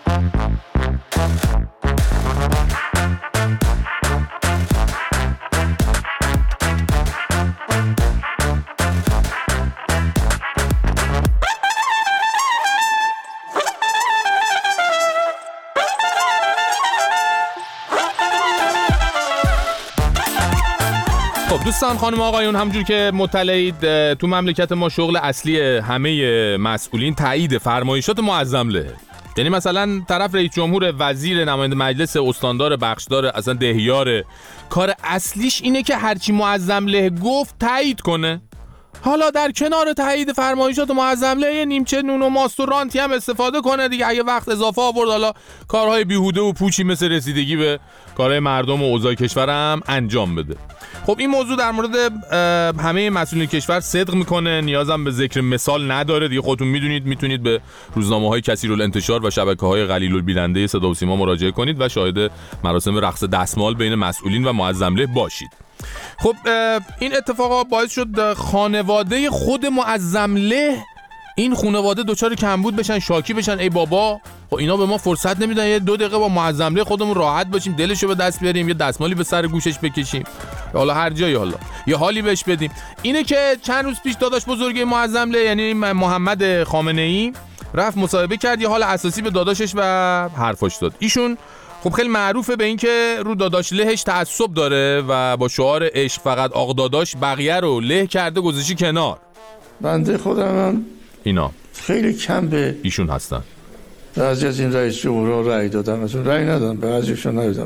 Speaker 1: دوستان خانم آقایون، همونجور که مطلعید تو مملکت ما شغل اصلی همه مسئولین تایید فرمایشات معظم له. یعنی مثلا طرف رئیس جمهور، وزیر، نماینده مجلس، استاندار، بخشدار، اصلا دهیار، کار اصلیش اینه که هرچی معظم له گفت تایید کنه. حالا در کنار تایید فرمایشات معظم له یه نیمچه نون و ماست و رانتی هم استفاده کنه دیگه، اگه وقت اضافه آورد حالا کارهای بیهوده و پوچی مثل رسیدگی به کارهای مردم و اوضاع کشور هم انجام بده. خب این موضوع در مورد همه مسئولین کشور صدق میکنه، نیازم به ذکر مثال نداره دیگه. خودتون میدونید، میتونید به روزنامه‌های کثیرالانتشار و شبکه‌های قلیل البیننده صدا و سیما مراجعه کنید و شاهد مراسم رقص دستمال بین مسئولین و معظم له باشید. خب این اتفاقا باعث شد خانواده خود معظم له، این خانواده دوچار کمبود بشن، شاکی بشن، ای بابا خب اینا به ما فرصت نمیدن یه دو دقیقه با معظم له خودمون راحت باشیم، دلشو به دست بیاریم، یه دستمالی به سر گوشش بکشیم، حالا هر جایی حالا یه حالی بهش بدیم. اینه که چند روز پیش داداش بزرگی معظم له یعنی محمد خامنه ای رفت مصاحبه کرد، یه حال اساسی به داداشش و حرفاش داد. ایشون خب خیلی معروفه به این که رو داداش لهش تعصب داره و با شعار عشق فقط آق داداش بقیه رو له کرده گذاشی کنار.
Speaker 18: بنده خودم هم
Speaker 1: اینا
Speaker 18: خیلی کم به
Speaker 1: ایشون هستن.
Speaker 18: بعضی از این رئیس جمهورها رأی دادن، ازون رأی ندادن، بعضیشون ندادن.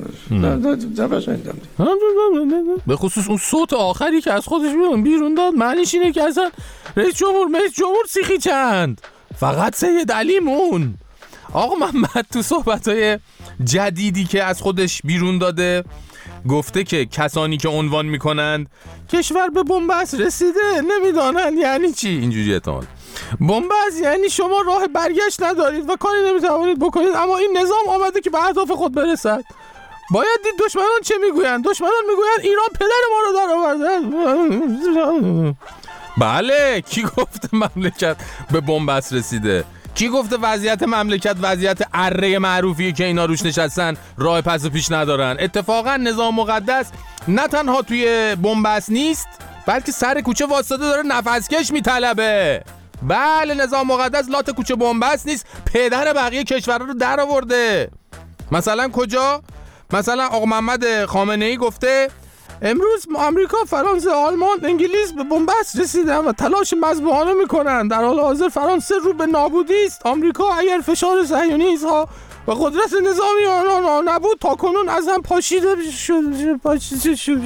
Speaker 1: به خصوص اون صوت آخری که از خودش بیرون داد، معنیش اینه که اصلا رئیس جمهور رئیس جمهور سیخی چند، فقط سید علی مون. آقا محمد تو صحبت‌های جدیدی که از خودش بیرون داده گفته که کسانی که عنوان میکنند کشور به بنبست رسیده نمیدانند یعنی چی. اینجوری احتمال بنبست یعنی شما راه برگشت ندارید و کاری نمیتوانید بکنید، اما این نظام آمده که به اهداف خود برسد. باید دید دشمنان چه میگویند. دشمنان میگویند ایران پدر ما رو در آورده. بله، کی گفته مملکت به بنبست رسیده؟ کی گفته وضعیت مملکت وضعیت اره معروفیه که اینا روش نشستن راه پس و پیش ندارن؟ اتفاقا نظام مقدس نه تنها توی بنبست نیست، بلکه سر کوچه واسطه داره نفسکش میطلبه. بله، نظام مقدس لات کوچه بنبست نیست، پدر بقیه کشورها رو در آورده. مثلا کجا؟ مثلا آقا محمد خامنه ای گفته امروز آمریکا، فرانسه، آلمان، انگلیس به بنبست رسیدن و تلاش مذبوحانه میکنن. در حال حاضر فرانسه رو به نابودی است. آمریکا اگر فشار صهیونیست‌ها و قدرت نظامی آنها نبود تا کنون از هم پاشیده شد. پاشیده شد.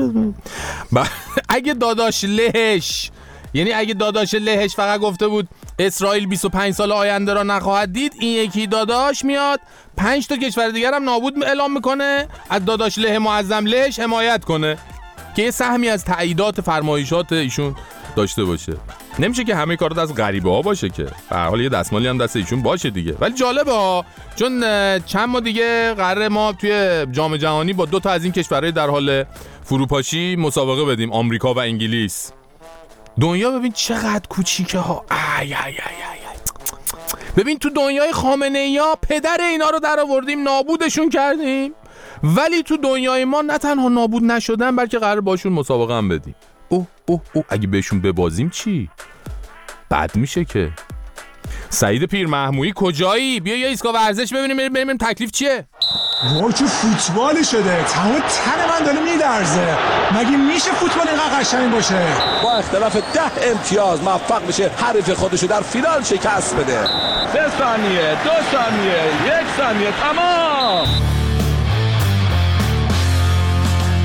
Speaker 1: اگه داداش لهش، یعنی اگه داداش لهش فقط گفته بود اسرائیل بیست و پنج سال آینده را نخواهد دید، این یکی داداش میاد پنج تا کشور دیگر هم نابود اعلام میکنه، از داداش له معظم لهش حمایت کنه که یه سهمی از تاییدات فرمایشات ایشون داشته باشه. نمیشه که همه کارات از غریبه ها باشه که، به هر حال یه دستمالی هم دست ایشون باشه دیگه. ولی جالبه ها، چون چند ماه دیگه قراره ما توی جام جهانی با دو تا از این کشورهای در حال فروپاشی مسابقه بدیم، آمریکا و انگلیس. دنیا ببین چقدر کوچیکه ها. آی آی آی آی. ببین تو دنیای خامنه ایا پدر اینا رو در آوردیم، نابودشون کردیم، ولی تو دنیای ما نه تنها نابود نشدن بلکه قرار باشون مسابقه هم بدیم. اوه اوه اوه اگه بهشون ببازیم چی؟ بد میشه که. سعید پیر محمویی کجایی؟ بیا یه ایستگاه ورزش ببینیم بریم بریم تکلیف چیه؟
Speaker 19: وای چه فوتبالی شده، تمام تن من داره میلرزه. مگه میشه فوتبال اینقدر قشنگ باشه؟
Speaker 20: با اختلاف ده امتیاز موفق بشه حریف خودشو در فینال شکست بده. سه ثانیه، دو ثانیه، یک ثانیه، تمام.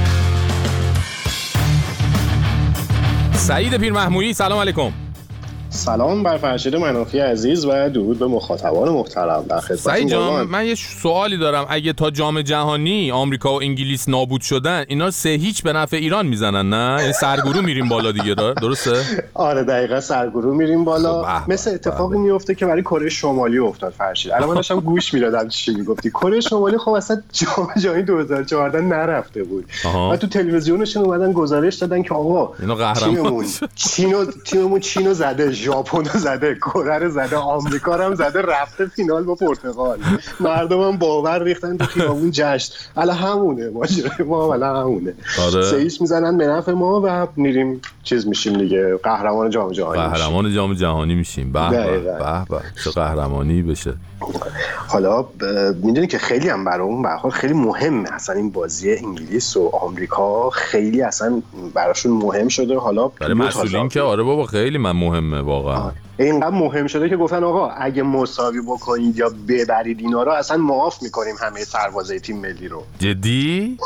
Speaker 1: سعید پیر محمویی سلام علیکم.
Speaker 21: سلام بر فرشید منافی عزیز و درود به مخاطبان محترم. در خدمتتون.
Speaker 1: سعید جان من یه سوالی دارم، اگه تا جام جهانی آمریکا و انگلیس نابود شدن اینا سه هیچ به نفع ایران میزنن نه؟ یعنی سرگروه میریم بالا دیگه، درسته؟
Speaker 21: آره دقیقاً سرگروه میریم بالا. خب مثل اتفاقی میفته که برای کره شمالی افتاد فرشید. الان من داشتم گوش میدادم چی میگفتی. کره شمالی خب اصلا جام جهانی دو هزار و چهارده نرفته بود. و تو تلویزیونشون اومدن گزارش دادن که آقا
Speaker 1: اینا قهرمان
Speaker 21: چینو تیممون چینو زده، ژاپن رو زده، کره رو زده، آمریکا رو هم زده، رفته فینال با پرتغال. مردم هم باور ریختن تو خیابون جشن. الا همونه ماجرای ما، الا همونه.
Speaker 1: آره.
Speaker 21: سه‌هیچ میزنن به نفع ما و میریم چیز میشیم دیگه، قهرمان جام جهانی.
Speaker 1: قهرمان جام جهانی میشیم. به به به چه قهرمانی بشه.
Speaker 21: حالا میدونی که خیلی هم برام به هر حال خیلی مهمه اصلا این بازی انگلیس و آمریکا، خیلی اصلا براشون مهم شده. حالا
Speaker 1: برای مسئولین که آره بابا خیلی من مهمه واقعا.
Speaker 21: اینقدر مهم شده که گفتن آقا اگه مساوی بکنید یا ببرید اینا رو اصلا معاف میکنیم همه سربازای تیم ملی رو.
Speaker 1: جدی؟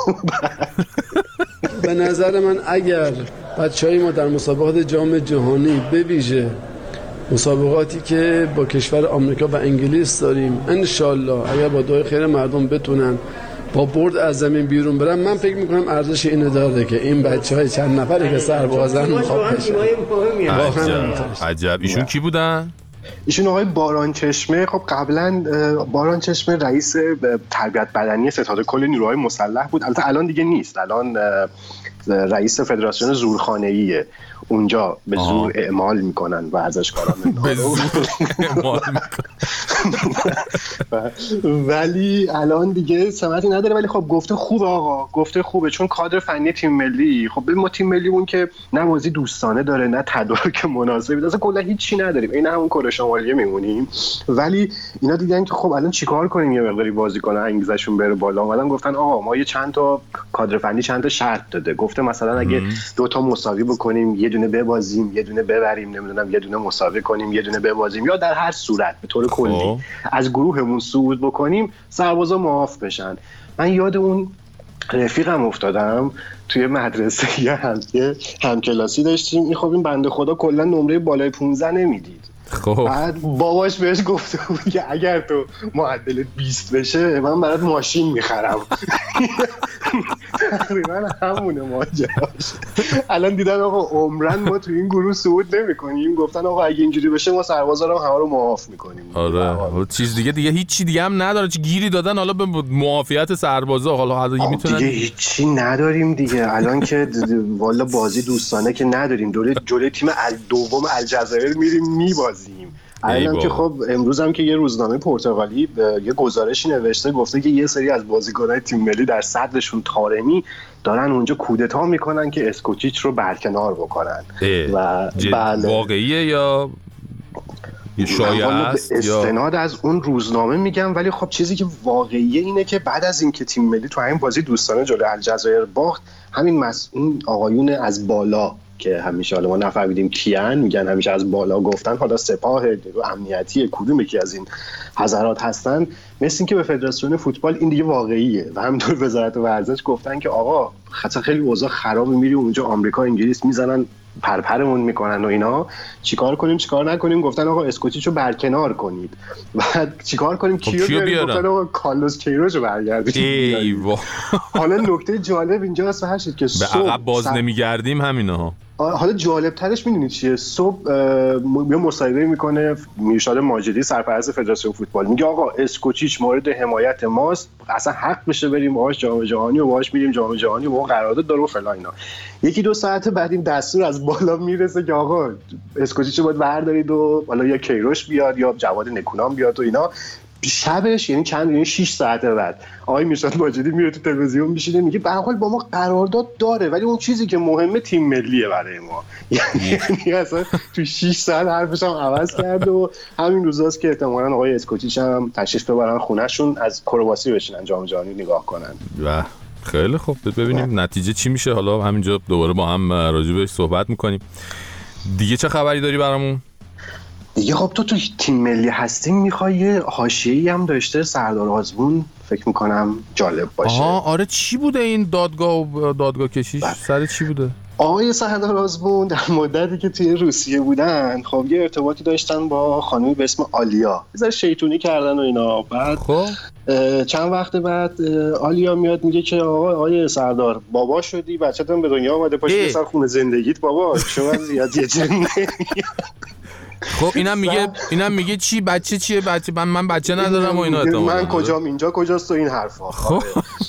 Speaker 22: به نظر من اگر بچهای ما در مسابقات جام جهانی به ویژه مسابقاتی که با کشور آمریکا و انگلیس داریم انشالله اگر با دعای خیر مردم بتونن با برد از زمین بیرون برن، من فکر میکنم ارزش اینو داره که این بچهای چند نفری که سربازن مخاطب بشن.
Speaker 1: عجب عجب. ایشون کی بودن؟
Speaker 21: ایشون آقای باران چشمه. خب قبلا باران چشمه رئیس تربیت بدنی ستاد کل نیروهای مسلح بود، البته الان دیگه نیست، الان رئیس فدراسیون زورخانه‌ایه. اونجا به زور اعمال میکنن ورزشکاران
Speaker 1: به زور اعمال
Speaker 21: میکنن ولی الان دیگه سمتی نداره. ولی خب گفته خوبه آقا، گفته خوبه، چون کادر فنی تیم ملی، خب ما تیم ملیمون که نه بازی دوستانه داره نه تدارک مناسبی، اصلا کلا هیچی نداریم، این همون کره شمالی میمونیم. ولی اینا دیدن که خب الان چیکار کنیم یه مقداری بازیکن انگیزشون بره بالا، اومدن گفتن آقا ما یه چند تا کادر فنی چند تا شرط داده، گفته مثلا اگه دو تا مساوی بکنیم، یه دونه ببازیم، یه دونه ببریم، نمیدونم یه دونه مساوی کنیم، یه دونه ببازیم، یا در هر صورت به طور کلی از گروهمون صعود بکنیم، سربازا معاف بشن. من یاد اون رفیقم افتادم توی مدرسه، یه هم همکلاسی داشتیم، این خب این بنده خدا کلا نمره بالای پانزده نمیدید.
Speaker 1: خب
Speaker 21: بعد باباش بهش گفته بود که اگر تو معدل بیست بشه من برات ماشین میخرم. تقریبا همونه ماجراش. الان دیدن آقا عمرن ما تو این گروه صعود نمی‌کنیم، گفتن آقا اگه اینجوری بشه ما سربازا رو همه رو معاف می‌کنیم.
Speaker 1: آره چیز دیگه دیگه هیچی دیگه هم نداره، چه گیری دادن حالا به معافیت سربازا. حالا حالا میتونن
Speaker 21: دیگه هیچی نداریم دیگه الان که والا بازی دوستانه که نداریم، جلوی جلوی تیم دوم الجزایر میریم میبازیم. الان که خب امروز هم که یه روزنامه پرتغالی یه گزارشی نوشته، گفته که یه سری از بازیکن‌های تیم ملی در صدرشون طارمی دارن اونجا کودتا میکنن که اسکوچیچ رو برکنار بکنن. و
Speaker 1: بله واقعیه یا شایعه است؟
Speaker 21: استناد از اون روزنامه میگم، ولی خب چیزی که واقعیه اینه که بعد از این که تیم ملی تو همین بازی دوستانه جلوی الجزایر باخت، همین مسئول آقایون از بالا که همیشه حالا ما نفهمیدیم کیان، میگن همیشه از بالا گفتن، حالا سپاه امنیتی کدوم یکی از این حضرات هستن، مثل این که به فدراسیون فوتبال این دیگه واقعیه. و همینطور وزارت ورزش گفتن که آقا خاصا خیلی اوضاع خرابه، میری اونجا آمریکا انگلیس میزنن پرپرمون میکنن و اینا، چیکار کنیم چیکار نکنیم؟ گفتن آقا اسکوچیچو برکنار کنید. بعد چیکار کنیم؟ کیو بیاریم؟ گفتن آقا کارلوس کیروش برگردونید. ای وا. حالا نکته جالب اینجاست هست که
Speaker 1: به عقب باز سب... نمیگردیم همینها.
Speaker 21: حالا جالب ترش میدونید چیه؟ صبح یه مصاحبه میکنه میرشاد ماجدی سرپرست فدراسیون فوتبال، میگه آقا اسکوچیچ مورد حمایت ماست، اصلا حق بشه بریم باهاش جام جهانی و باهاش میریم جام جهانی و قرارداد داره و فلان اینا. یکی دو ساعت بعد این دستور از بالا میرسه که آقا اسکوچیچو باید بردارید و حالا یا کیروش بیاد یا جواد نکونام بیاد و اینا. شبش یعنی چند یعنی شش ساعت بعد آقای میرشاد ماجدی میره تو تلویزیون میشینه میگه به هر حال با ما قرارداد داره، ولی اون چیزی که مهمه تیم ملیه برای ما. یعنی اصلا تو شش ساعت حرفش هم عوض کرد و همین روزاست که احتمالاً آقای اسکوچیچ هم تشریف ببرن خونه‌شون از کرواسی بشینن جام جهانی نگاه کنن.
Speaker 1: و خیلی خوب ببینیم نه. نتیجه چی میشه. حالا همینجا دوباره با هم راجع بهش صحبت میکنیم. دیگه چه خبری داری برامون؟
Speaker 21: دیگه خب تو تو تیم ملی هستیم، میخوای یه حاشیه‌ای هم داشته سردار آزمون، فکر میکنم جالب باشه.
Speaker 1: آها آره چی بوده این دادگاه و دادگاه کشیش؟ سر چی بوده؟
Speaker 21: آقای سردار آزمون در مدتی که توی روسیه بودن خب یه ارتباطی داشتن با خانمی به اسم آلیا، یه شیطونی کردن و اینا. بعد خب چند وقت بعد آلیا میاد میگه که آقا آقای سردار بابا شدی، بچه‌تون به دنیا اومده، پاشو سر خونه زندگیت بابا، شما زیاد یه جن.
Speaker 1: خب اینم میگه اینم میگه چی بچه چیه بچه من من بچه ندارم و اینا.
Speaker 21: من کجام اینجا کجاست تو این حرفا.
Speaker 1: خب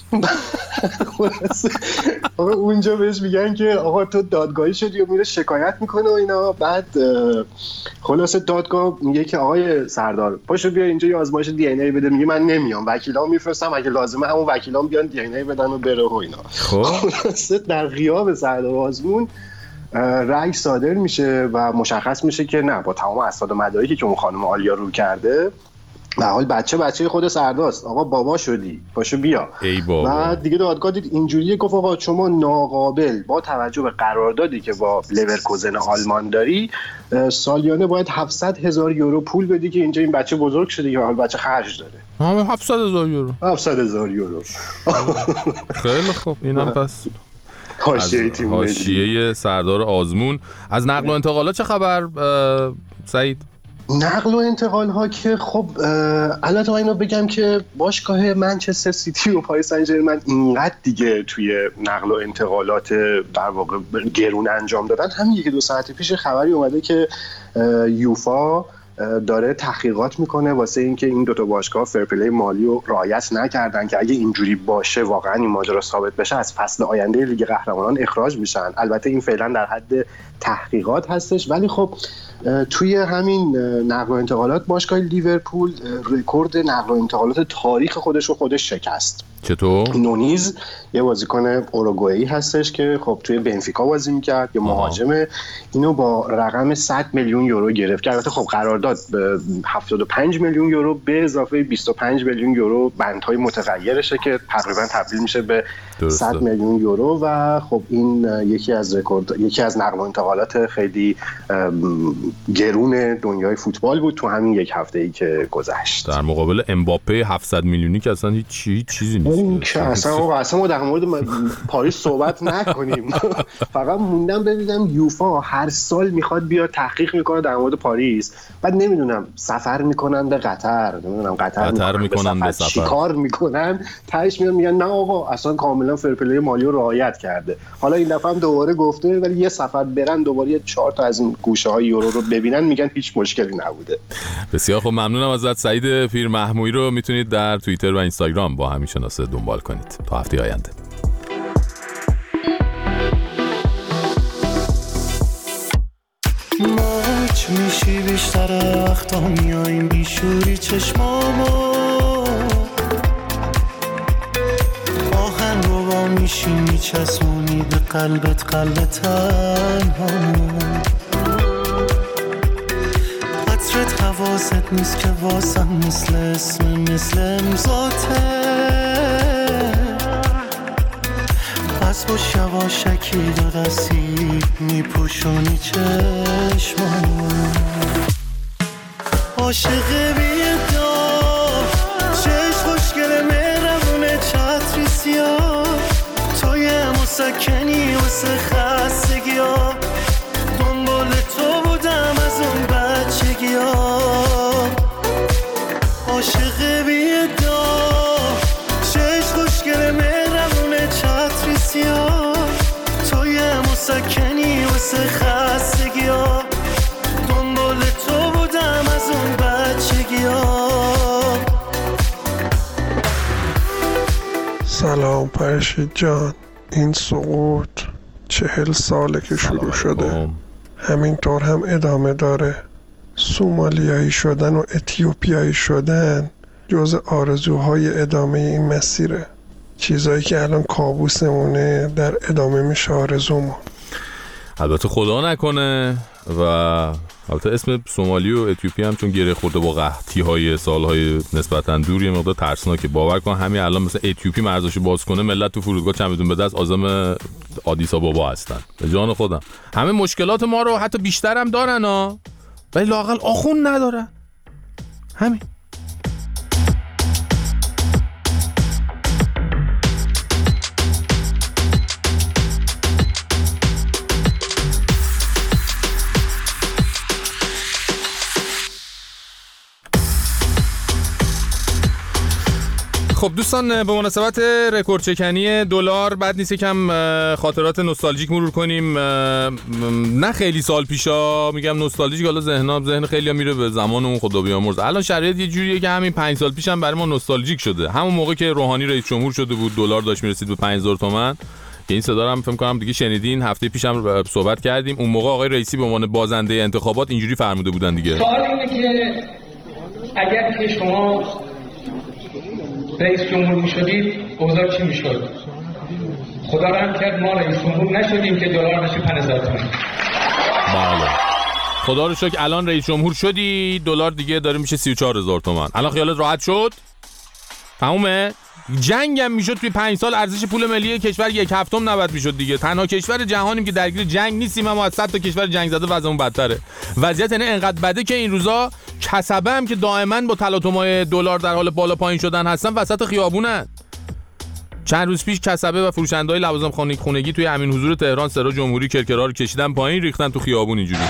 Speaker 21: آقا اونجا بهش میگن که آقا تو دادگاهی شدی و میره شکایت میکنه و اینا. بعد خلاصه دادگاه میگه که آقای سردار پاشو بیا اینجا یه آزمایش دی ان ای بده. میگه من نمیام، وکیلام میفرستم، اگه لازمه همون وکیلام بیان دی ان ای بدن و بره و اینا. خلاصه در غیاب سردار آزمون رأی صادر میشه و مشخص میشه که نه، با تمام اسناد و مدارکی که اون خانم آلیا رو کرده به حال بچه بچه خود سرداست، آقا بابا شدی پاشو بیا.
Speaker 1: ای بابا.
Speaker 21: بعد دیگه دادگاه دید اینجوریه، گفت آقا شما ناقابل با توجه به قراردادی که با لورکوزن آلمان داری سالیانه باید هفتصد هزار یورو پول بدی که اینجا این بچه بزرگ شده یا حال بچه خرج داره.
Speaker 1: همه هفتصد هزار یورو.
Speaker 21: هفتصد هزار یورو.
Speaker 1: خیلی خوب. اینم پس
Speaker 21: حاشیه تیم ملی.
Speaker 1: حاشیه سردار آزمون. از نقل و انتقالات چه خبر سعید؟
Speaker 21: نقل و انتقال ها که خب البته اینو بگم که باشگاه منچستر سیتی و پاریس سن ژرمن اینقدر دیگه توی نقل و انتقالات در واقع گرون انجام دادن. همین یکی دو ساعت پیش خبری اومده که یوفا داره تحقیقات میکنه واسه اینکه این دوتا باشگاه فرپلی مالی رو رعایت نکردن که اگه اینجوری باشه واقعا این ماجرا ثابت بشه از فصل آینده لیگ قهرمانان اخراج میشن. البته این فعلا در حد تحقیقات هستش، ولی خب توی همین نقل و انتقالات باشگاه لیورپول رکورد نقل و انتقالات تاریخ خودش رو خودش شکست.
Speaker 1: چطور؟
Speaker 21: نونیز یه بازیکن اوروگوئی هستش که خب توی بنفیکا بازی میکرد، یه مهاجمه، اینو با رقم صد میلیون یورو گرفت که البته خب قرارداد به هفتاد و پنج میلیون یورو به اضافه بیست و پنج میلیون یورو بندهای متغیرشه که تقریبا تبدیل میشه به صد میلیون یورو و خب این یکی از رکورد یکی از نقل و انتقالات خیلی گرون دنیای فوتبال بود تو همین یک هفته‌ای که گذشت.
Speaker 1: در مقابل امباپه هفتصد میلیونی که اصلا هیچ چیزی نیست.
Speaker 21: اون که اصلا آقا اصلا ما در مورد پاریس صحبت نکنیم. فقط موندم ببینم یوفا هر سال میخواد بیا تحقیق میکنه در مورد پاریس، بعد نمیدونم سفر میکنن به قطر، نمیدونم قطر,
Speaker 1: قطر میکنن به سفر
Speaker 21: چیکار میکنن، تهش میان میگن نه آقا اصلا کاملا فرپلی مالی رو رعایت کرده. حالا این دفعه هم دوباره گفته ولی یه سفر برن دوباره چهار تا از این گوشه های یورو رو ببینن، میگن هیچ مشکلی نبوده.
Speaker 1: بسیار خب، ممنونم ازت سعید پیر محمویی. رو میتونید در توییتر و اینستاگرام با همین شناسه دنبال کنید. تا هفته آینده.
Speaker 2: ماچ میشی بیشتر وقتا میاییم بیشوری چشمامو آهن رو با میشی میچسمونی به قلبت قلب تنهامو قطرت حواست نیست که واسم مثل اسم مثل امزاته پس با شواشکی دو دستی میپوشونی چشمانو عاشق بیدار چشم خوشگل مهربونه چتری سیاه توی مسکنی واسه خستگی ها دنبال تو بودم از اون بچگی ها عاشق بیدار چشم خوشگل مهربونه چتری سیاه توی مسکنی واسه خستگی ها دنبال تو بودم از اون بچگی ها.
Speaker 3: سلام فرشید جان، این سقوط چهل ساله که شروع شده، همینطور هم ادامه داره. سومالیایی شدن و اتیوپیایی شدن جز آرزوهای ادامه این مسیره، چیزایی که الان کابوسمونه در ادامه میشه آرزومون.
Speaker 1: البته خدا نکنه. و البته اسم سومالی و اتیوپی هم چون گره خورده با قحطی های سالهای نسبتا دور یه مقدار ترسناکه. باور کن همین الان مثلا اتیوپی مرزاشو باز کنه ملت تو فرودگاه چمدون به دست عازم آدیس آبابا هستن. به جان خودم همه مشکلات ما رو حتی بیشتر هم دارن ها، ولی لااقل آخون ندارن. همین. خب دوستان، به مناسبت رکورد چکنی دلار بد نیست کم خاطرات نوستالژیک مرور کنیم. نه خیلی سال پیشا، میگم نوستالژیک، حالا ذهنم ذهن خیلی‌ها میره به زمان اون خدا بیامرز. الان شرایط یه جوریه که همین پنج سال پیشم برای ما نوستالژیک شده. همون موقع که روحانی رئیس جمهور شده بود، دلار داشت میرسید به پنج هزار تومان. که این صدا رو هم فکر کنم دیگه شنیدین، هفته پیشم صحبت کردیم. اون موقع آقای رئیسی به عنوان بازنده انتخابات اینجوری فرموده بودن دیگه.
Speaker 14: سوال اینه که اگر که شما رئیس جمهور میشدید اوضاع چی میشد؟ خدا رحم کرد ما رئیس جمهور نشدیم که دلار بشه پنج هزار تومان.
Speaker 1: بله خدا رو شکر الان رئیس جمهور شدی، دلار دیگه داره میشه سی و چهار هزار تومان. الان خیالت راحت شد؟ تمومه؟ جنگ هم میشد توی پنج سال ارزش پول ملی کشور یک هفتم نبود میشد دیگه. تنها کشور جهانیم که درگیر جنگ نیستیم، اما از صد تا کشور جنگ زده وضعمون بدتره. وضعیت یعنی انقدر بده که این روزا کسبه هم که دائما با تلاطم‌های دلار در حال بالا پایین شدن هستن وسط خیابونن. چند روز پیش کسبه و فروشنده‌های لوازم خانگی توی امین حضور تهران سرا جمهوری کرکرا رو کشیدن پایین، ریختن تو خیابون اینجوری.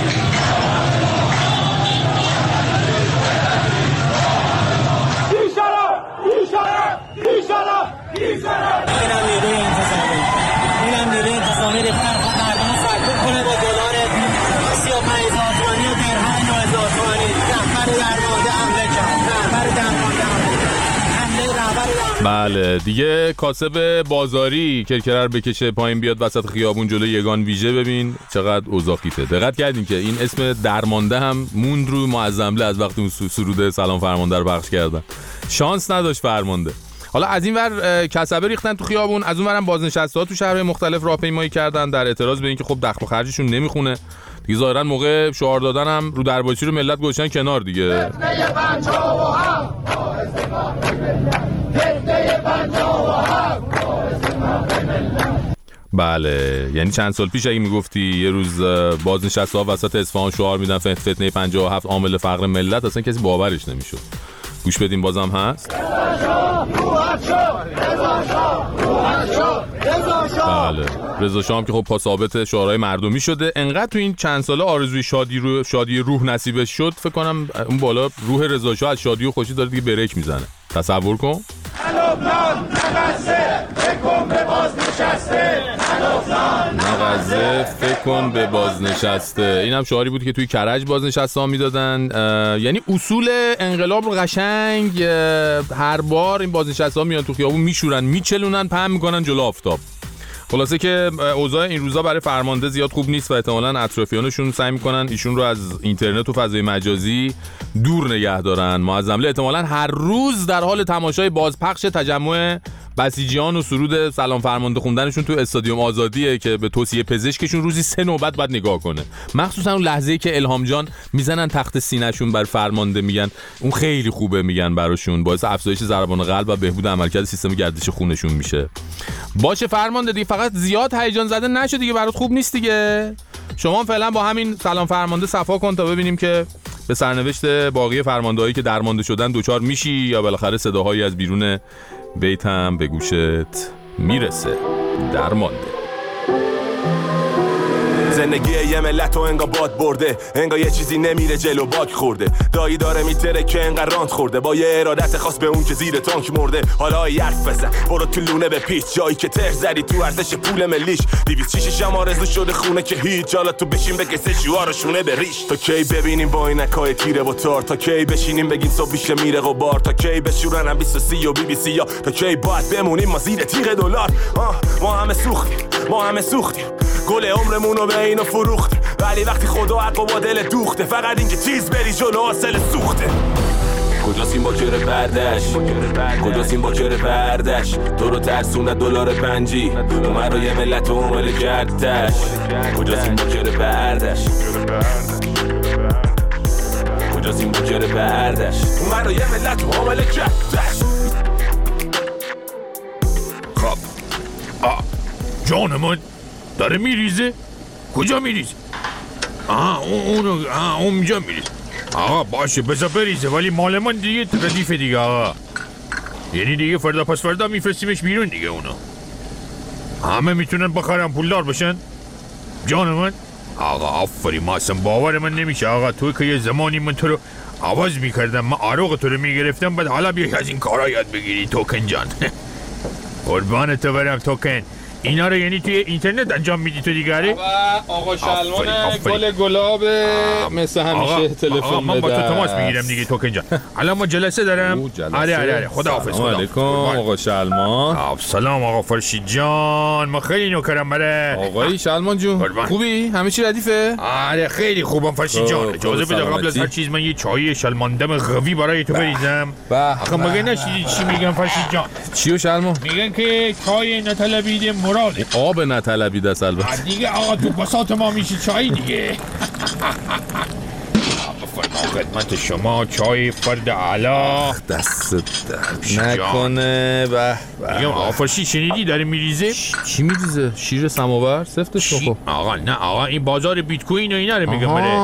Speaker 4: اینم نیروی انتظامی اینم نیروی انتظامی ریختن خود مردم سرکوب کنه با دلار سی و پنج هزار تومانی و درهم نه هزار تومانی. رهبر درمانده حمله کرد، رهبر درمانده حمله رهبر.
Speaker 1: بله دیگه کاسب بازاری کرکره رو بکشه پایین بیاد وسط خیابون جلوی یگان ویژه، ببین چقدر اوضاع خیته. دقت کردین که این اسم درمانده هم موند رو معظمله از وقتی اون سرود سلام فرمانده رو پخش کردن. شانس نداشت فرمانده. حالا از این ور کسبه ریختن تو خیابون، از اون ورم بازنشسته‌ها تو شهرهای مختلف راهپیمایی کردن در اعتراض به اینکه خب دخل و خرجشون نمیخونه دیگه. ظاهرا موقع شعار دادن هم رو درباچی رو ملت گذاشتن کنار دیگه. بله یعنی چند سال پیش اگه میگفتی یه روز بازنشسته‌ها وسط اصفهان شعار میدن فتنه پنجاه و هفت عامل فقر ملت، اصلا کسی باورش نمیشد. گوش بدیم بازم هست. بله رضا شاه هم که خب پا ثابت شعارهای مردمی شده. انقدر تو این چند ساله آرزوی شادی رو شادی روح نصیبش شد، فکر کنم اون بالا روح رضا شاه از شادی و خوشی داره دیگه بریک میزنه. تصور کن. نغزه فکر کن به بازنشسته. این هم شعاری بود که توی کرج بازنشسته ها میدادن. یعنی اصول انقلاب رو قشنگ هر بار این بازنشسته ها میان تو خیابون میشورن میچلونن پهن میکنن جلو آفتاب. خلاصه که اوضاع این روزا برای فرمانده زیاد خوب نیست و احتمالاً اطرافیانشون سعی میکنن ایشون رو از اینترنت و فضای مجازی دور نگه دارن. معظمله احتمالاً هر روز در حال تماشای بازپخش تجمع بسیجیان و سرود سلام فرمانده خوندنشون تو استادیوم آزادیه که به توصیه پزشکشون روزی سه نوبت باید نگاه کنه. مخصوصا اون لحظه‌ای که الهام جان میزنن تخت سینه‌شون بر فرمانده، میگن اون خیلی خوبه، میگن براشون باعث افزایش ضربان قلب و بهبود عملکرد سیستم گردش خونشون میشه. باشه فرمانده دیگه، فقط زیاد هیجان زده نشه دیگه، برات خوب نیست دیگه. شما فعلا با همین سلام فرمانده صفا کن تا ببینیم که به سرنوشت باقی فرماندهایی که درمانده شدن دوچار میشی یا بالاخره صداهایی از بیرون بیت هم به گوشت میرسه. درمانده.
Speaker 5: زندگی یه ملت و انگا باد برده، انگا یه چیزی نمیره جلو باک خورده. دایی داره میتره که انگا راند خورده، با یه ارادت خاص به اون که زیر تانک مرده. حالا حرف بزن برو تو لونه به پیچ، جایی که تر زدی تو ارزش پول ملیش. دیویست شیشش هم آرزو شده خونه که هیچ، حالا تو بشین بگه سه شوارشونه به ریش. تا کی ببینیم با اینکای تیره و تار، تا کی بشینیم بگیم صبح بیشه میره غبار، تا کی بشورن هم بیست و سی و بی بی سی یا تا کی باید بمونیم ما زیر تیغ دلار. ما همه سوختیم ما همه سوختیم گل عمرمونو به اینو فروختیم، ولی وقتی خدا حق و با دل دوخته، فقط این که چیز بری جلو حاصل سوخته. کجاست این با کره بردش، کجاست این با کره بردش، تو رو ترسونه دلار پنجی اومد رو یه ملت و عمل کردش. کجاست این با کره بردش، کجاست این با کره بردش، اومد رو یه ملت و عمل کردش.
Speaker 12: خب آه جان من داره میریزه. کجا میریزه؟ آه اون اون آه اونجا میریزه. آقا باشه بذار بریزه، ولی مال من دیگه ردیفه دیگه آقا. یعنی دیگه فردا پس فردا میفرستیمش بیرون دیگه. اونا همه میتونن بخرن پولدار بشن. جان من آقا آفرین، ما اصلا باور من نمیشه آقا. تو که یه زمانی من تو رو عوض میکردم، من آروغ تو رو میگرفتم، بعد حالا بیا از این کارا یاد بگیری توکن جان. قربان تو برم توکن. اینا رو یعنی توی اینترنت انجام میدی تو دیگه؟
Speaker 1: آقا شلمان گل گلاب مثل همیشه تلفن
Speaker 12: من با تو تماس میگیرم دیگه توکن جان. الان ما جلسه دارم. آره آره آره خداحافظ.
Speaker 1: سلام علیکم آقا شلمان.
Speaker 12: سلام آقا فرشید جان، ما خیلی نوکرم. بله
Speaker 1: آقای شلمان جون خوبی؟ همه چی ردیفه؟
Speaker 12: آره خیلی خوبم فرشید جان. اجازه بده قبل از هر چیز من یه چای شلماندم قوی برای تو بریزم. آخه مگه نشیدی چی میگن فرشید جان؟
Speaker 1: چیو شلمان؟
Speaker 12: میگن که چای نطلبیده مراده.
Speaker 1: آب نطلبیده است البته
Speaker 12: دیگه. آقا تو بساط ما میشه چای دیگه. خدمت شما چای فرد علا.
Speaker 1: دست درد نکنه. به
Speaker 12: میگم آقا فرشید شنیدی داره میریزه؟
Speaker 1: چی میریزه؟ شیر سماور سفتش بخور.
Speaker 12: آقا نه آقا این بازار بیت کوین و اینا رو میگم. بله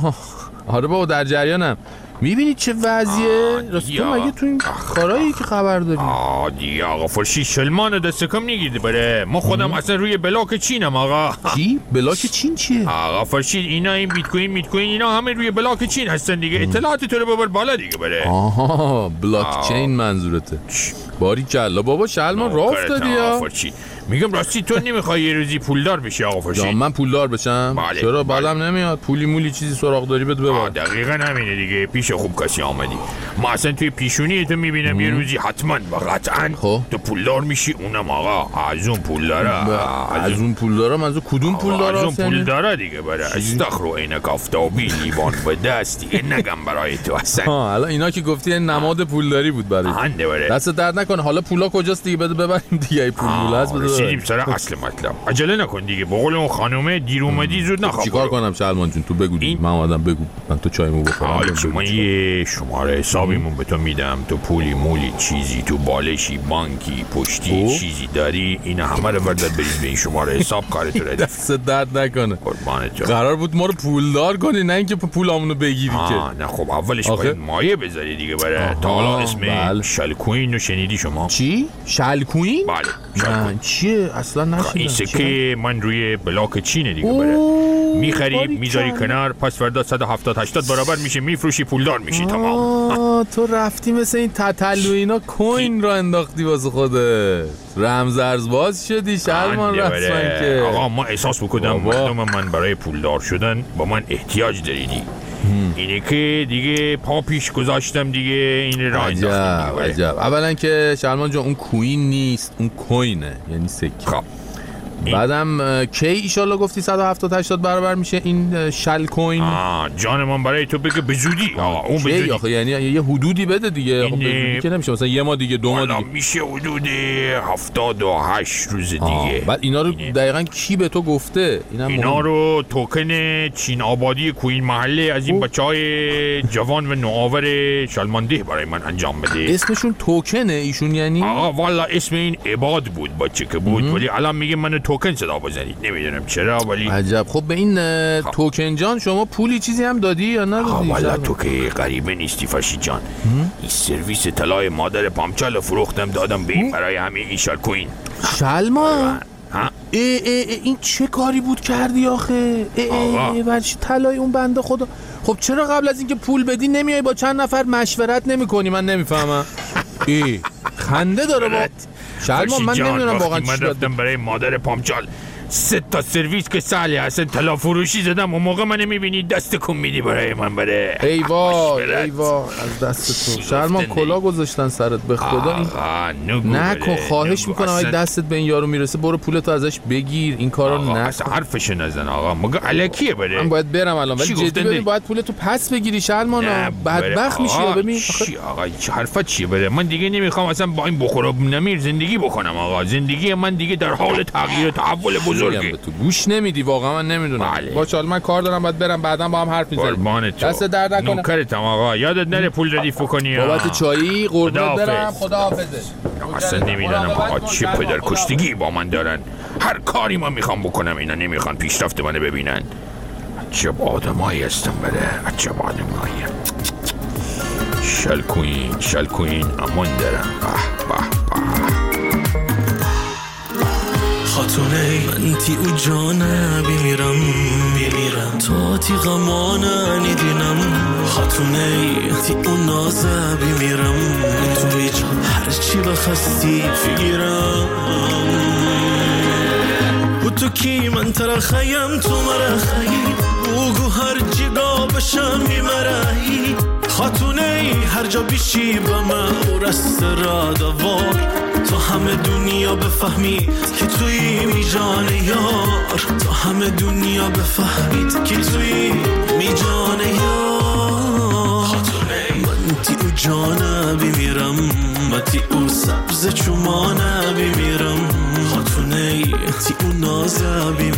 Speaker 1: آره بابا در جریانم. میبینی چه وضعیه؟ راستی تو مگه تو این کارایی که خبر داری؟
Speaker 12: آه دیگه آقا فرشید شلمان دست کم نگیرده. بره ما خودم اصلا روی بلاک چینم آقا.
Speaker 1: چی؟ بلاک چین چیه؟
Speaker 12: آقا فرشید اینا این بیت کوین میت کوین اینا همه روی بلاک چین هستن دیگه. اطلاعات تو رو ببر بالا دیگه. بره
Speaker 1: آها بلاک چین منظورته. باری کلا بابا شلمان راه افتادی یا؟
Speaker 12: میگم راستی تو نمیخوای یه روزی پولدار بشی آقا فرشید؟
Speaker 1: من پولدار بشم؟
Speaker 12: بله.
Speaker 1: چرا بدم نمیاد؟ پولی مولی چیزی سراغ داری بده ببر.
Speaker 12: دقیقاً همینه دیگه. پیش خوب کسی آمدی. ما اصلا توی پیشونی تو میبینم یه روزی حتما و قطعاً تو پولدار میشی. اونم آقا از اون پولدارا.
Speaker 1: از اون پولدارا منظور کدوم پولدارا؟
Speaker 12: از اون پولدارا دیگه. بره استخر و عینک آفتابی لیوان به دست دیگه نگم برای تو اصلا.
Speaker 1: ها الان اینا که گفتی نماد پولداری بود برای
Speaker 12: هنده. بره
Speaker 1: دست درد نکنه. حالا پولا کجاست دیگه؟ بده ببریم دیگه. ای پول مولا است بده.
Speaker 12: اصل مطلب عجله نکن دیگه. به قول اون خانومه دیر اومدی زود نخواب.
Speaker 1: چیکار کنم شلمان جون؟ تو بگو این... من اومدم بگو. من تو چایمو بخورم.
Speaker 12: حالا چی من یه شماره حسابیمون به تو میدم. تو پولی مولی چیزی تو بالشی بانکی پشتی او؟ چیزی داری اینا همه رو بردار بریز به این شماره حساب. کارت رو
Speaker 1: دست درد نکنه.
Speaker 12: قربانت جان.
Speaker 1: قرار بود ما رو پولدار کنی نه اینکه پولامونو بگیری که.
Speaker 12: نه خب اولش باید مایه بذاری دیگه. بره تا حالا اسم بله. شلکوین رو شنیدی شما؟
Speaker 1: چی؟ شلکوین؟
Speaker 12: بله
Speaker 1: شلکوین چیه؟ اصلا نشیدم.
Speaker 12: که من روی بلاک چینه دیگه. بره میخری میذاری کنار، پس فردا صد و هفتاد هشتاد برابر میشه، میفروشی پولدار میشی. تمام.
Speaker 1: تو رفتی مثل این تتلو اینا کوین را انداختی واسه خودت. رمز ارزباز شدی شلمان رسما که.
Speaker 12: آقا ما احساس بکنم مردم من برای پولدار شدن با من احتیاج داریدی. اینه که دیگه پا پیش گذاشتم دیگه. این را انداختم.
Speaker 1: عجب عجب. اولا که شلمان جان اون کوین نیست، اون کوینه، یعنی سکه.
Speaker 12: خب
Speaker 1: بعدم کی ایشالله گفتی صد و هفتاد هشتاد برابر میشه این شل کوین؟
Speaker 12: آه جان من برای تو بگه به زودی. آه اون به زودی.
Speaker 1: آخه یعنی یه حدودی بده دیگه. خب به زودی که نمیشه، مثلا یه ماه دیگه، دو ماه دیگه.
Speaker 12: میشه حدود هفتاد و هشت روز دیگه.
Speaker 1: بعد اینا رو اینه. دقیقاً کی به تو گفته؟
Speaker 12: اینم اینا مهم. رو توکن چین آبادی کوین محله از این بچهای جوان و نوآور شلمانده برای من انجام بده.
Speaker 1: اسمشون توکنه ایشون یعنی؟
Speaker 12: آقا والا اسم این عباد بود بچه که بود، ولی الان میگه من توکن صدا بزنید. نمیدونم چرا ولی
Speaker 1: عجب. خب به این خب. توکن جان شما پولی چیزی هم دادی یا ندادی؟
Speaker 12: والا تو که غریبه نیستی فرشید جان. این سرویس طلای مادر پامچال فروختم دادم به این برای همین این شال کوین.
Speaker 1: شلمان ها ای ای ای این چه کاری بود کردی آخه؟ ای ای برش طلای اون بنده خدا. خب چرا قبل از اینکه پول بدی نمیای با چند نفر مشورت نمیکنی؟ من نمیفهمم. ای خنده داره با شلمان. من نمیدونم واقعا چی
Speaker 12: من رفتم برای مادر پامچال سه تا سرویس که سالی هستن طلا فروشی زدم. اون موقع من میبینی دست کن میدی برای من بره.
Speaker 1: ای وای ای وای از دست تو شلمان کلا گذاشتن سرت به خدا. این نکن خواهش میکنم اگه دستت به این یارو میرسه برو پولتو ازش بگیر. این کارو نکن.
Speaker 12: اصلا حرفش نزن آقا. مگه الکیه بره؟
Speaker 1: من باید برم الان ولی جدی ببین باید پولتو پس بگیری شلمان. بدبخت میشی. ببین
Speaker 12: آقا چه حرفا چیه بره؟ من دیگه نمیخوام اصلا با این بخور و نمیر زندگی بکنم آقا. زندگی من دیگه در حال تغییر و تحول بزرگه.
Speaker 1: تو گوش نمیدی واقعا. من نمیدونم. باشه من کار دارم باید برم بعداً با هم حرف میزنیم. دست درد نکنه.
Speaker 12: نوکرتم آقا. یادت نره پول ردیف کنی.
Speaker 1: بابت چایی قربونت برم. خداحافظ.
Speaker 12: اصلا نمیدونم آقا چه پدر کشتگی با من دارن. هر کاری من میخوام بکنم اینا نمیخوان پیشرفت منو ببینن. عجب آدمایی هستم بره. عجب آدمایی. شل کوین شل کوین امان دارم. به به به.
Speaker 2: خاتونه من تی او جانه بیمیرم بیمیرم تا تی غمانه ندینم خاتونه تی او نازه بیمیرم تو میجان هرچی بخستی فگیرم و تو کی من ترخیم تو مرخی بگو هر جگا بشم میمرهی خاتونه هر جا بیشی به من و رست را دوار تا همه دنیا بفهمی که توی می جان یار تا همه دنیا بفهمید که توی می جان یار خاتونه من تی او جانه بیمیرم من تی او سبز چومانه بیمیرم خاتونه تی او نازه بیمیرم